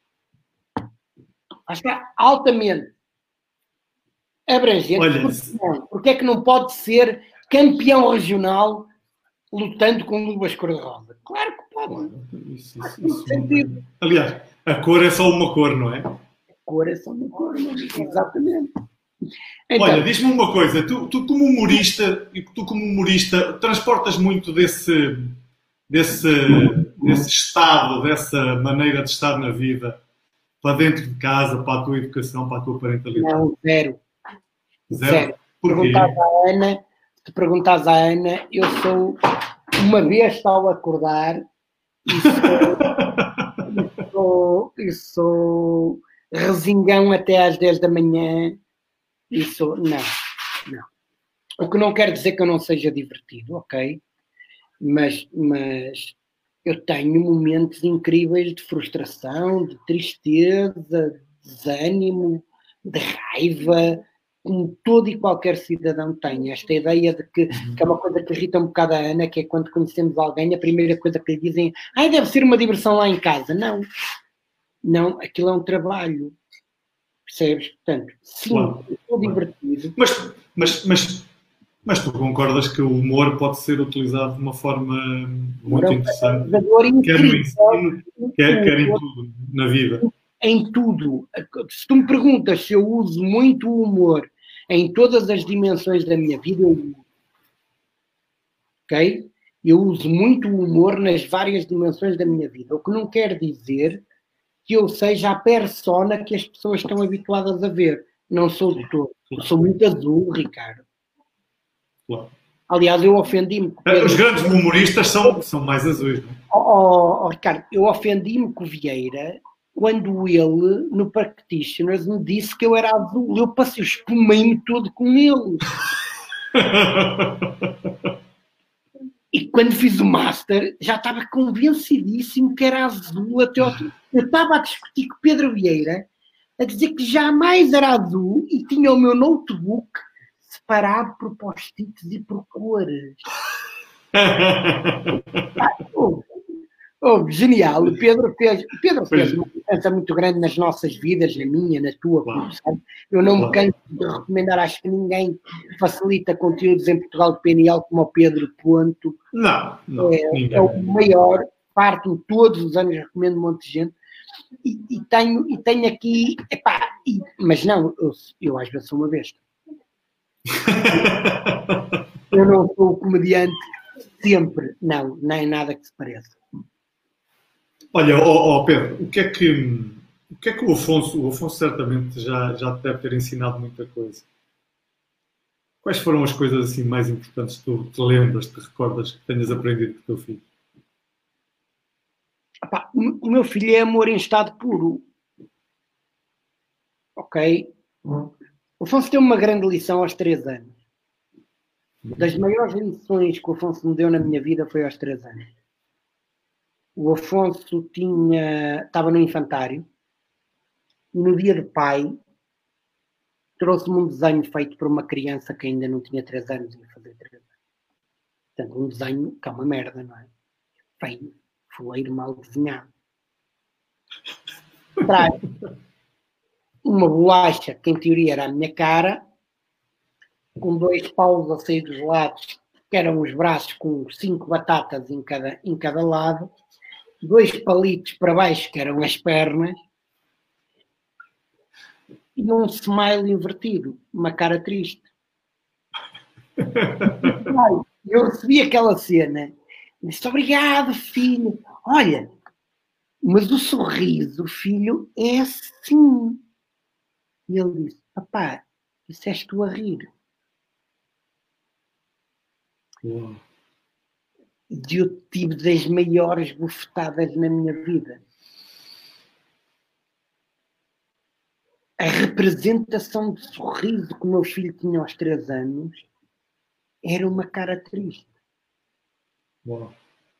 está, altamente abrangente. Porque é que não pode ser campeão regional lutando com luvas cor-de-rosa? Claro que pode. Isso. Aliás, a cor é só uma cor, não é? A cor é só uma cor, exatamente. Então, olha, diz-me uma coisa, tu como humorista, transportas muito desse estado, dessa maneira de estar na vida para dentro de casa, para a tua educação, para a tua parentalidade? Não, zero. Porquê? Se perguntares à Ana, eu sou, uma vez ao acordar, e sou resingão até às 10 da manhã, não. O que não quer dizer que eu não seja divertido, ok? Mas eu tenho momentos incríveis de frustração, de tristeza, de desânimo, de raiva, como todo e qualquer cidadão tem. Esta ideia de que é uma coisa que irrita um bocado a Ana, que é quando conhecemos alguém, a primeira coisa que lhe dizem, deve ser uma diversão lá em casa. Não, aquilo é um trabalho. Percebes? Portanto, sim, claro. Estou divertido. Mas Mas tu concordas que o humor pode ser utilizado de uma forma muito interessante, quer no ensino, quer em tudo, na vida? Em tudo. Se tu me perguntas se eu uso muito o humor em todas as dimensões da minha vida, eu uso. Ok? Eu uso muito o humor nas várias dimensões da minha vida. O que não quer dizer que eu seja a persona que as pessoas estão habituadas a ver. Não sou de todo. Eu sou muito azul, Ricardo. Claro. Aliás, eu ofendi-me. Os grandes humoristas são mais azuis, não é? Ricardo, eu ofendi-me com o Vieira quando ele, no Practitioners, me disse que eu era azul. Eu passei, espumei-me todo com ele. E quando fiz o Master, já estava convencidíssimo que era azul até ao... Eu estava a discutir com o Pedro Vieira, a dizer que jamais era azul e tinha o meu notebook separado por post-its e por cores. Genial. O Pedro fez uma diferença muito grande nas nossas vidas, na minha, na tua. Sabe? Eu não me canso de recomendar, acho que ninguém facilita conteúdos em Portugal de PNL como o Pedro Ponto. Não. É o maior, parto todos os anos, recomendo um monte de gente. E tenho aqui, mas não, eu às vezes sou uma besta. Eu não sou o comediante sempre, não, nem nada que se pareça. Olha, Pedro, o que é que o Afonso certamente já te deve ter ensinado muita coisa. Quais foram as coisas assim mais importantes que tu te lembras, te recordas que tenhas aprendido com o teu filho? O meu filho é amor em estado puro. Ok? O Afonso deu uma grande lição aos 3 anos. Das maiores lições que o Afonso me deu na minha vida foi aos 3 anos. O Afonso estava no infantário e no dia de pai trouxe-me um desenho feito por uma criança que ainda não tinha 3 anos, ia fazer 3 anos. Portanto, um desenho que é uma merda, não é? Feio, fuleiro, mal desenhado. Traz uma bolacha que em teoria era a minha cara, com 2 paus a sair dos lados, que eram os braços com 5 batatas em cada lado, 2 palitos para baixo, que eram as pernas, e um smile invertido, uma cara triste. Eu recebi aquela cena, disse: obrigado, filho. Olha, mas o sorriso, filho, é assim. E ele disse: papá, isso és tu a rir. Uau. E eu tive das maiores bufetadas na minha vida. A representação de sorriso que o meu filho tinha aos 3 anos era uma cara triste. Uau.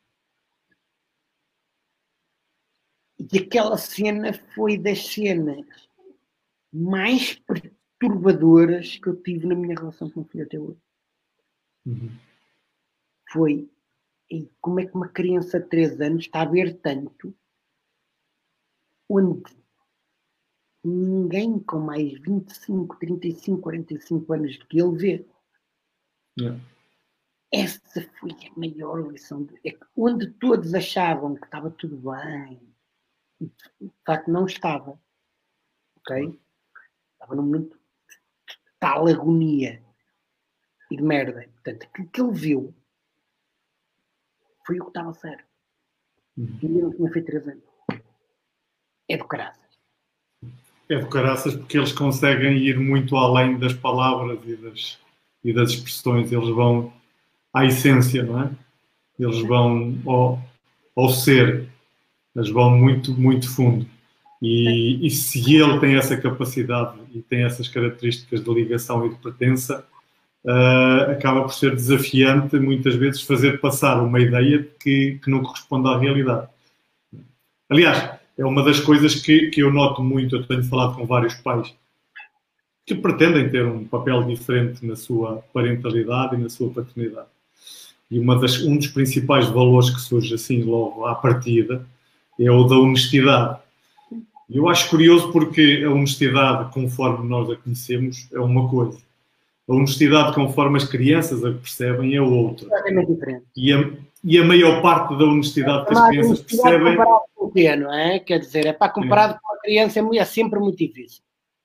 E aquela cena foi das cenas mais perturbadoras que eu tive na minha relação com o meu filho até hoje. Uhum. Foi, e como é que uma criança de 3 anos está a ver tanto onde ninguém com mais 25, 35, 45 anos do que ele vê. Yeah. Essa foi a maior lição. Onde todos achavam que estava tudo bem, de facto não estava. Ok? Estava num momento de tal agonia e de merda. Portanto, aquilo que ele viu foi o que estava certo. E ele não tinha feito 3 anos. É do caraças. É do caraças porque eles conseguem ir muito além das palavras e das expressões. Eles vão à essência, não é? Eles vão ao ser. Eles vão muito, muito fundo. E se ele tem essa capacidade e tem essas características de ligação e de pertença, acaba por ser desafiante, muitas vezes, fazer passar uma ideia que não corresponde à realidade. Aliás, é uma das coisas que eu noto muito. Eu tenho falado com vários pais que pretendem ter um papel diferente na sua parentalidade e na sua paternidade. E um dos principais valores que surge assim logo à partida é o da honestidade. E eu acho curioso porque a honestidade, conforme nós a conhecemos, é uma coisa. A honestidade conforme as crianças a percebem é outra. Completamente diferente. E a maior parte da honestidade que as crianças percebem... Comparado com o quê, não é? Quer dizer, comparado com a criança é sempre muito difícil.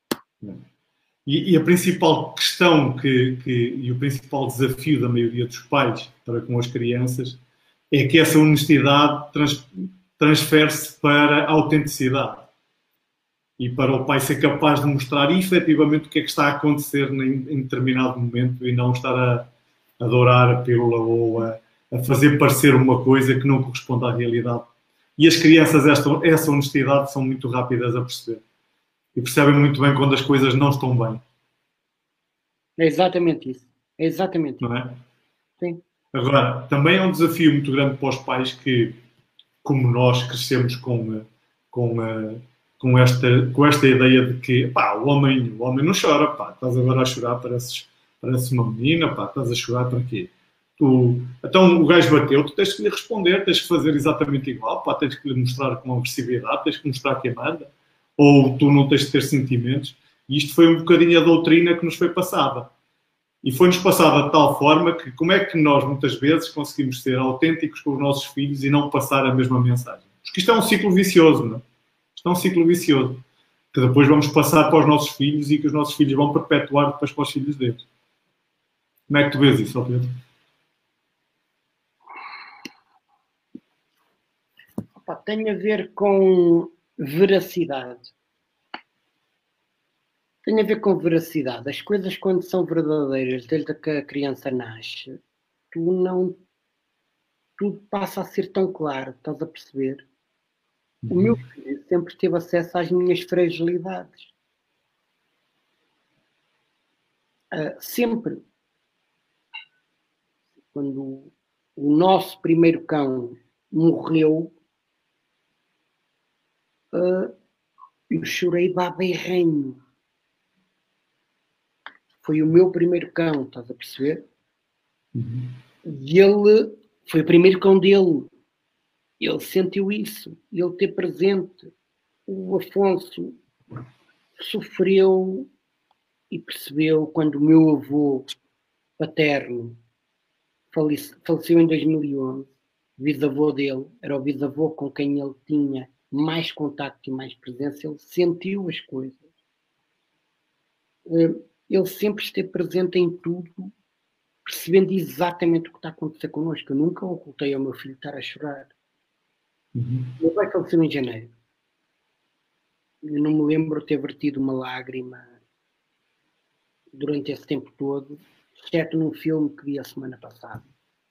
E a principal questão e o principal desafio da maioria dos pais para com as crianças é que essa honestidade transfere-se para a autenticidade e para o pai ser capaz de mostrar efetivamente o que é que está a acontecer em determinado momento e não estar a adorar a pílula ou a fazer parecer uma coisa que não corresponde à realidade. E as crianças, essa honestidade, são muito rápidas a perceber. E percebem muito bem quando as coisas não estão bem. É exatamente isso. É exatamente isso. Não é? Sim. Agora, também é um desafio muito grande para os pais que, como nós, crescemos com esta ideia de que pá, o homem não chora, pá, estás agora a chorar, pareces uma menina, pá, estás a chorar para quê? Então o gajo bateu, tu tens que lhe responder, tens que fazer exatamente igual, pá, tens que lhe mostrar com agressividade, tens que mostrar quem manda, ou tu não tens de ter sentimentos. E isto foi um bocadinho a doutrina que nos foi passada. E foi-nos passada de tal forma que como é que nós muitas vezes conseguimos ser autênticos com os nossos filhos e não passar a mesma mensagem? Porque isto é um ciclo vicioso, não é? Isto é um ciclo vicioso. Que depois vamos passar para os nossos filhos e que os nossos filhos vão perpetuar depois para os filhos deles. Como é que tu vês isso, Pedro? Tem a ver com veracidade. Tem a ver com veracidade. As coisas, quando são verdadeiras, desde que a criança nasce, tudo passa a ser tão claro, estás a perceber? O meu filho sempre teve acesso às minhas fragilidades. Sempre. Quando o nosso primeiro cão morreu, eu chorei baberrenho. Foi o meu primeiro cão, estás a perceber? E ele foi o primeiro cão dele. Ele sentiu isso, ele ter presente. O Afonso sofreu e percebeu quando o meu avô paterno faleceu em 2011. O bisavô dele era o bisavô com quem ele tinha mais contacto e mais presença. Ele sentiu as coisas. Ele sempre esteve presente em tudo, percebendo exatamente o que está a acontecer connosco. Eu nunca ocultei ao meu filho estar a chorar. Meu pai faleceu em janeiro. Eu não me lembro de ter vertido uma lágrima durante esse tempo todo, exceto num filme que vi a semana passada.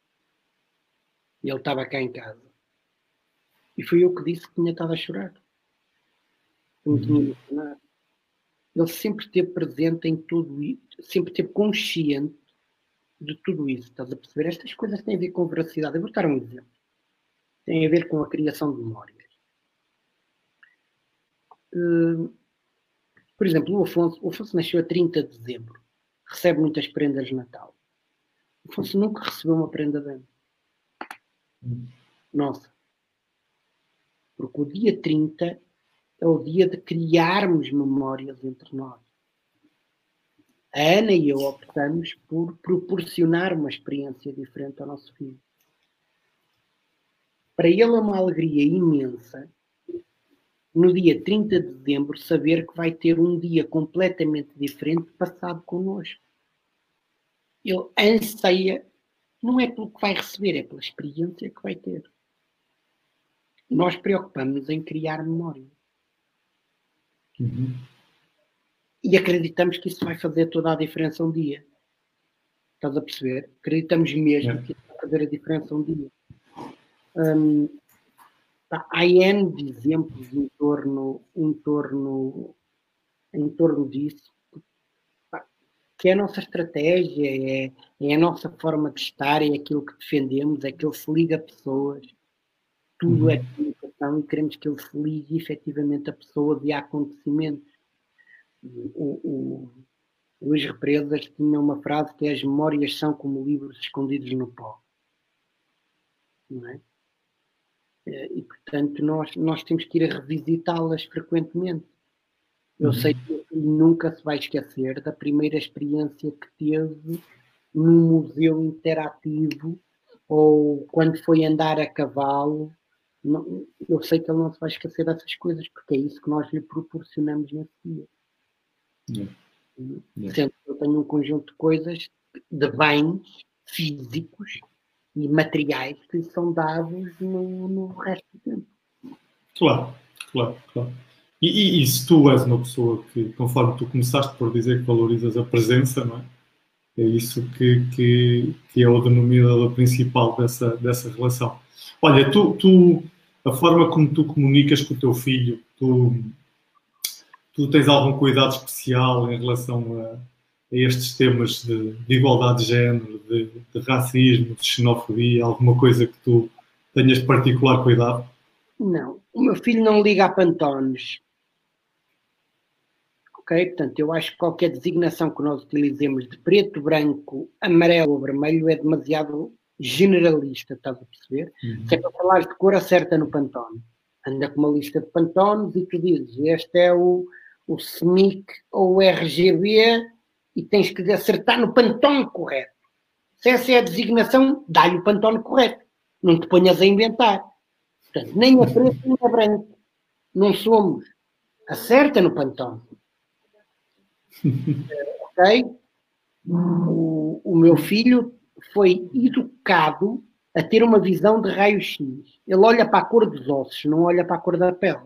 E ele estava cá em casa. E fui eu que disse que tinha estado a chorar. Eu me tinha emocionado. Ele sempre esteve presente em tudo isso, sempre esteve consciente de tudo isso. Estás a perceber? Estas coisas têm a ver com veracidade. Eu vou dar um exemplo. Tem a ver com a criação de memórias. Por exemplo, o Afonso nasceu a 30 de dezembro. Recebe muitas prendas de Natal. O Afonso nunca recebeu uma prenda de ano. Nossa. Porque o dia 30 é o dia de criarmos memórias entre nós. A Ana e eu optamos por proporcionar uma experiência diferente ao nosso filho. Para ele é uma alegria imensa, no dia 30 de dezembro, saber que vai ter um dia completamente diferente passado connosco. Ele anseia, não é pelo que vai receber, é pela experiência que vai ter. Nós preocupamos-nos em criar memória. E acreditamos que isso vai fazer toda a diferença um dia. Estás a perceber? Acreditamos mesmo que isso vai fazer a diferença um dia. Há N de exemplos em torno disso, que é a nossa estratégia, é a nossa forma de estar, é aquilo que defendemos, é que ele se liga a pessoas, tudo é comunicação e queremos que ele se ligue efetivamente a pessoas e a acontecimentos. O Luís Represas tinha uma frase que é: as memórias são como livros escondidos no pó. Não é? E, portanto, nós temos que ir a revisitá-las frequentemente. Eu sei que o filho nunca se vai esquecer da primeira experiência que teve num museu interativo ou quando foi andar a cavalo. Eu sei que ele não se vai esquecer dessas coisas, porque é isso que nós lhe proporcionamos nesse dia. Sendo que eu tenho um conjunto de coisas, de bens físicos e materiais que são dados no resto do tempo. Claro. E se tu és uma pessoa que, conforme tu começaste por dizer que valorizas a presença, não é? É isso que é o denominador principal dessa relação. Olha, a forma como tu comunicas com o teu filho, tu tens algum cuidado especial em relação a estes temas de igualdade de género, de racismo, de xenofobia, alguma coisa que tu tenhas particular cuidado? Não, o meu filho não liga a pantones. Ok? Portanto, eu acho que qualquer designação que nós utilizemos de preto, branco, amarelo ou vermelho é demasiado generalista, estás a perceber? Se é para falar de cor, acerta no Pantone. Anda com uma lista de Pantones e tu dizes, este é o SMIC ou o RGB e tens que acertar no Pantone correto. Se essa é a designação, dá-lhe o Pantone correto. Não te ponhas a inventar. Portanto, nem a preto nem a branco. Não somos. Acerta no Pantone. Ok? O meu filho foi educado a ter uma visão de raio-x. Ele olha para a cor dos ossos, não olha para a cor da pele.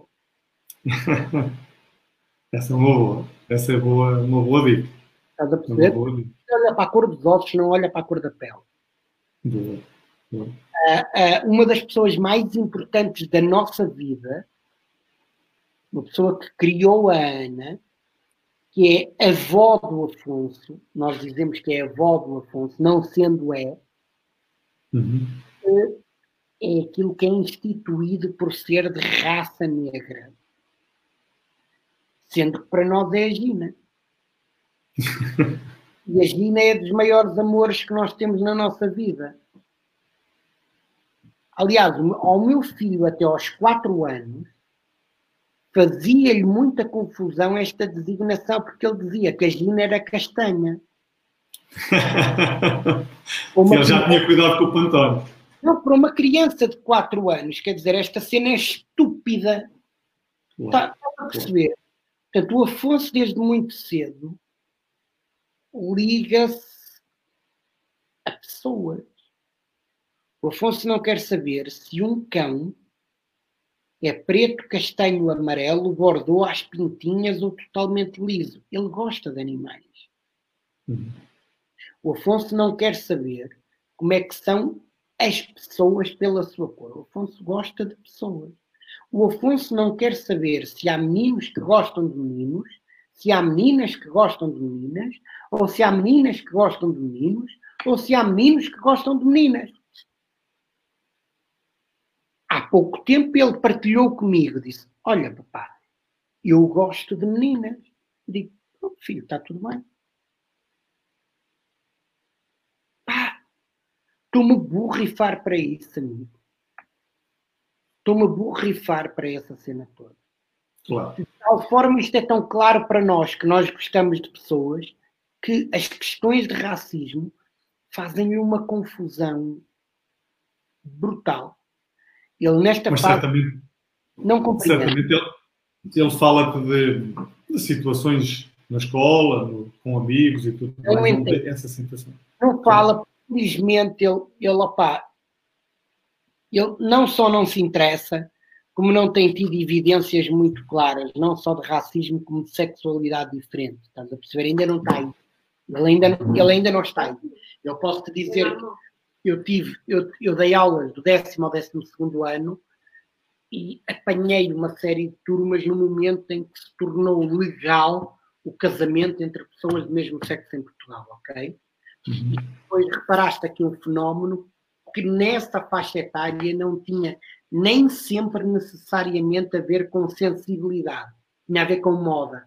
Essa é uma boa. Essa é uma boa dica. Estás a perceber? Ele olha para a cor dos ossos, não olha para a cor da pele. Boa. Uma das pessoas mais importantes da nossa vida, uma pessoa que criou a Ana, que é avó do Afonso, nós dizemos que é avó do Afonso, não sendo é aquilo que é instituído por ser de raça negra. Sendo que para nós é a Gina. E a Gina é dos maiores amores que nós temos na nossa vida. Aliás, ao meu filho, até aos 4 anos, fazia-lhe muita confusão esta designação, porque ele dizia que a Gina era castanha. Ele já tinha cuidado com o Pantone. Não, para uma criança de 4 anos, quer dizer, esta cena é estúpida. Está a perceber? Portanto, o Afonso, desde muito cedo, liga-se a pessoas. O Afonso não quer saber se um cão é preto, castanho, amarelo, bordô, às pintinhas ou totalmente liso. Ele gosta de animais. O Afonso não quer saber como é que são as pessoas pela sua cor. O Afonso gosta de pessoas. O Afonso não quer saber se há meninos que gostam de meninos, se há meninas que gostam de meninas, ou se há meninas que gostam de meninos, ou se há meninos que gostam de meninas. Há pouco tempo ele partilhou comigo, disse, olha papá, eu gosto de meninas. Digo, oh, filho, está tudo bem. Pá, estou-me a borrifar para isso, amigo. Estou-me a borrifar para essa cena toda. Claro. De tal forma, isto é tão claro para nós, que nós gostamos de pessoas, que as questões de racismo fazem-lhe uma confusão brutal. Ele, nesta fase, não compreende. Certamente ele fala de situações na escola, com amigos e tudo mais. Essa situação. Não fala, felizmente, ele não só não se interessa, como não tem tido evidências muito claras, não só de racismo, como de sexualidade diferente. Estás a perceber? Ainda não está aí. Ele ainda não está aí. Eu posso te dizer que eu dei aulas do 10º ao 12º ano e apanhei uma série de turmas no momento em que se tornou legal o casamento entre pessoas do mesmo sexo em Portugal, ok? E depois reparaste aqui um fenómeno que nessa faixa etária não tinha nem sempre necessariamente a ver com sensibilidade, tinha a ver com moda.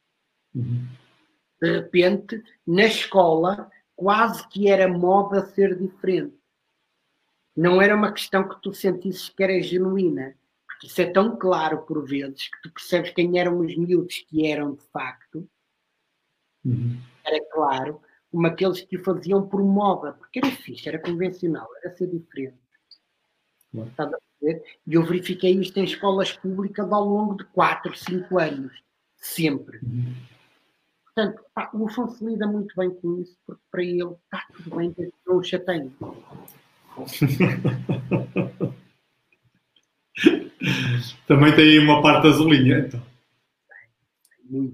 De repente, na escola, quase que era moda ser diferente. Não era uma questão que tu sentisses que era genuína, Isso é tão claro por vezes que tu percebes quem eram os miúdos que eram de facto, era claro, como aqueles que o faziam por moda, porque era fixe, era convencional, era ser diferente. Estás a ver? E eu verifiquei isto em escolas públicas ao longo de 4, 5 anos, sempre. Portanto, pá, o Afonso lida muito bem com isso, porque para ele está tudo bem, desde que não o chateiem. Também tem aí uma parte azulinha, então. Muito.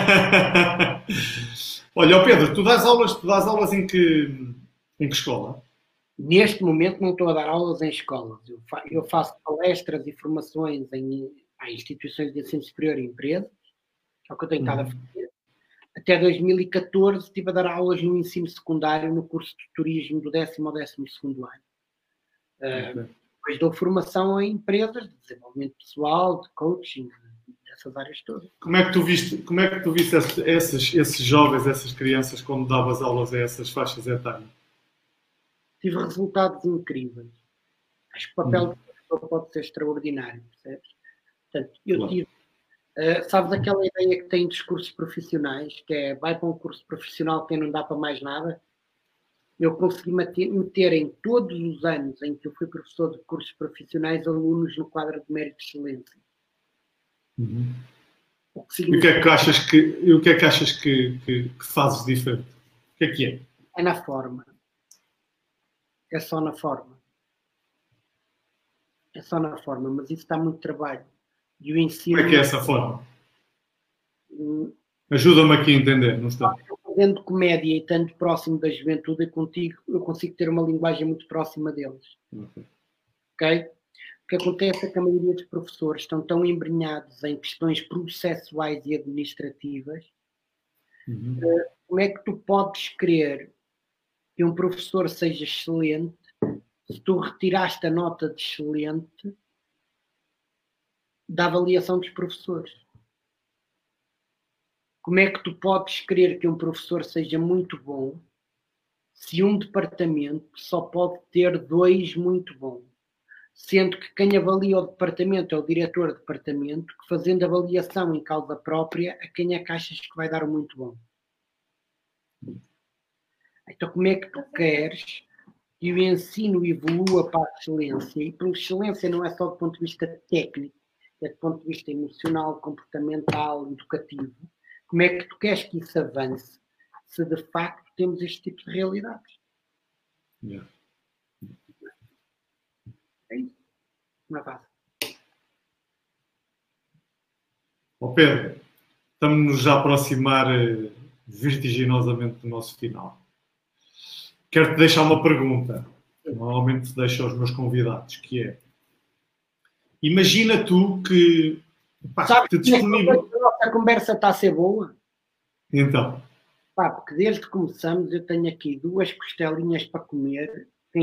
Olha, ó Pedro, tu dás aulas em que escola? Neste momento não estou a dar aulas em escolas. Eu faço palestras e formações em instituições de ensino superior e empresas, que é o que eu tenho estado a fazer. Até 2014 estive a dar aulas no ensino secundário, no curso de turismo do 10º ao 12º ano. Depois dou formação em empresas de desenvolvimento pessoal, de coaching, dessas áreas todas. Como é que tu viste esses jovens, essas crianças, quando davas aulas a essas faixas etárias? Tive resultados incríveis. Acho que o papel do professor pode ser extraordinário, percebes? Portanto, eu tive... sabes aquela ideia que tem dos cursos profissionais, que é vai para um curso profissional que não dá para mais nada? Eu consegui meter em todos os anos em que eu fui professor de cursos profissionais alunos no quadro de mérito de excelência. O que é que achas que fazes diferente? O que é que é? É na forma. É só na forma. É só na forma, mas isso dá muito trabalho. E o ensino... Como é que é essa forma? Ajuda-me aqui a entender, não está? Fazendo comédia e tanto próximo da juventude, eu consigo ter uma linguagem muito próxima deles. Ok? O que acontece é que a maioria dos professores estão tão embrenhados em questões processuais e administrativas. Como é que tu podes querer que um professor seja excelente se tu retiraste a nota de excelente da avaliação dos professores? Como é que tu podes querer que um professor seja muito bom se um departamento só pode ter 2 muito bons? Sendo que quem avalia o departamento é o diretor de departamento, que fazendo avaliação em causa própria, a quem é que achas que vai dar o muito bom? Então como é que tu queres que o ensino evolua para a excelência? E para a excelência não é só do ponto de vista técnico, é do ponto de vista emocional, comportamental, educativo. Como é que tu queres que isso avance se de facto temos este tipo de realidades? É isso. Não é fácil. Pedro, estamos-nos já a aproximar vertiginosamente do nosso final. Quero-te deixar uma pergunta. Normalmente deixo aos meus convidados, que é: imagina tu que... Sabe que a nossa conversa está a ser boa? Então. Porque desde que começamos eu tenho aqui 2 costelinhas para comer e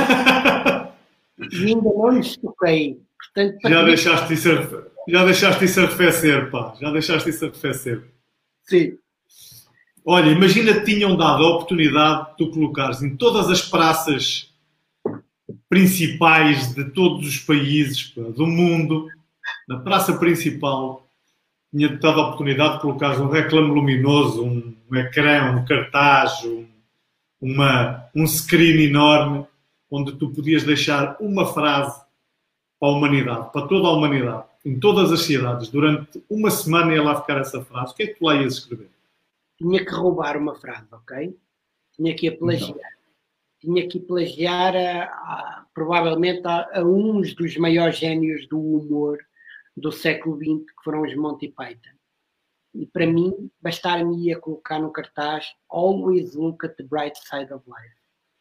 ainda não lhes toquei. Portanto, já deixaste isso arrefecer, pá. Já deixaste isso arrefecer. Sim. Olha, imagina que tinham dado a oportunidade de tu colocares em todas as praças principais de todos os países, pá, do mundo, na praça principal, tinha-te dado a oportunidade de colocares um reclame luminoso, um ecrã, um cartaz, um screen enorme, onde tu podias deixar uma frase para a humanidade, para toda a humanidade, em todas as cidades, durante uma semana ia lá ficar essa frase. O que é que tu lá ias escrever? Tinha que roubar uma frase, ok? Tinha que a plagiar. Então. Tinha que plagiar provavelmente a uns dos maiores génios do humor do século XX, que foram os Monty Python. E para mim, bastar-me colocar no cartaz Always look at the bright side of life.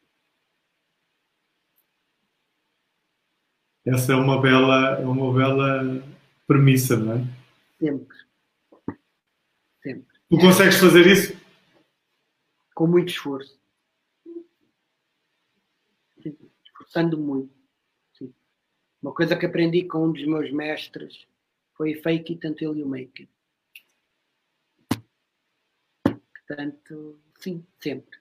Essa é uma bela premissa, não é? Sempre. Sempre. Tu consegues fazer isso? Com muito esforço. Sim. Esforçando muito. Sim. Uma coisa que aprendi com um dos meus mestres foi fake it until you make it. Portanto, sim, sempre.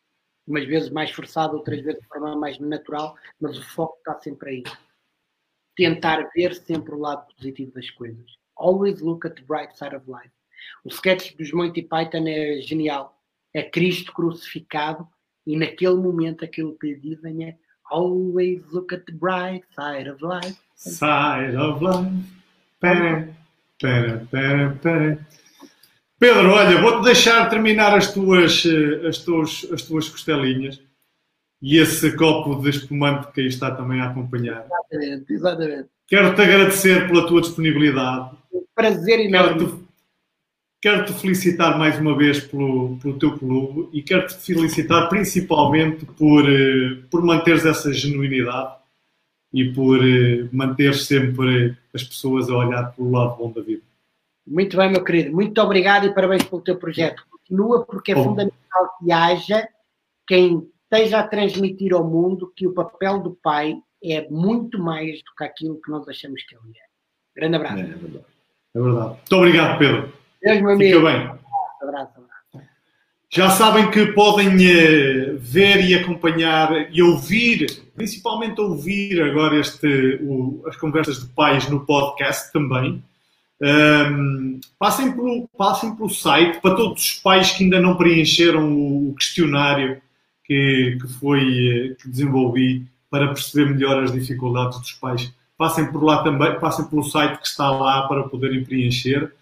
Umas vezes mais forçado, outras vezes de forma mais natural, mas o foco está sempre aí. tentar ver sempre o lado positivo das coisas. Always look at the bright side of life. O sketch dos Monty Python é genial. É Cristo crucificado e naquele momento aquilo que lhe dizem é always look at the bright side of life. Side of life. Pera, pera, pera, pera. Pedro, olha, vou-te deixar terminar as tuas costelinhas e esse copo de espumante que aí está também a acompanhar. Exatamente, exatamente. Quero-te agradecer pela tua disponibilidade. Prazer enorme. Quero-te felicitar mais uma vez pelo teu clube e quero-te felicitar principalmente por manteres essa genuinidade e por manteres sempre as pessoas a olhar pelo lado bom da vida. Muito bem, meu querido. Muito obrigado e parabéns pelo teu projeto. Continua, porque é fundamental que haja quem esteja a transmitir ao mundo que o papel do pai é muito mais do que aquilo que nós achamos que ele é. Grande abraço. É verdade. É verdade. Muito obrigado, Pedro. Deus, meu amigo. Fica bem. Abraço. Já sabem que podem ver e acompanhar e ouvir, principalmente ouvir agora as conversas de pais no podcast também. Passem pelo site, para todos os pais que ainda não preencheram o questionário que desenvolvi para perceber melhor as dificuldades dos pais. Passem por lá também, passem pelo site que está lá para poderem preencher.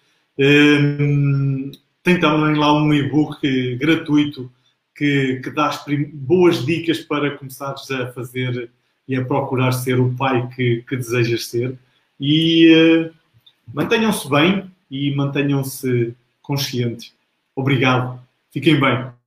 Tem também lá um e-book gratuito que dá boas dicas para começares a fazer e a procurar ser o pai que desejas ser. E mantenham-se bem e mantenham-se conscientes. Obrigado. Fiquem bem.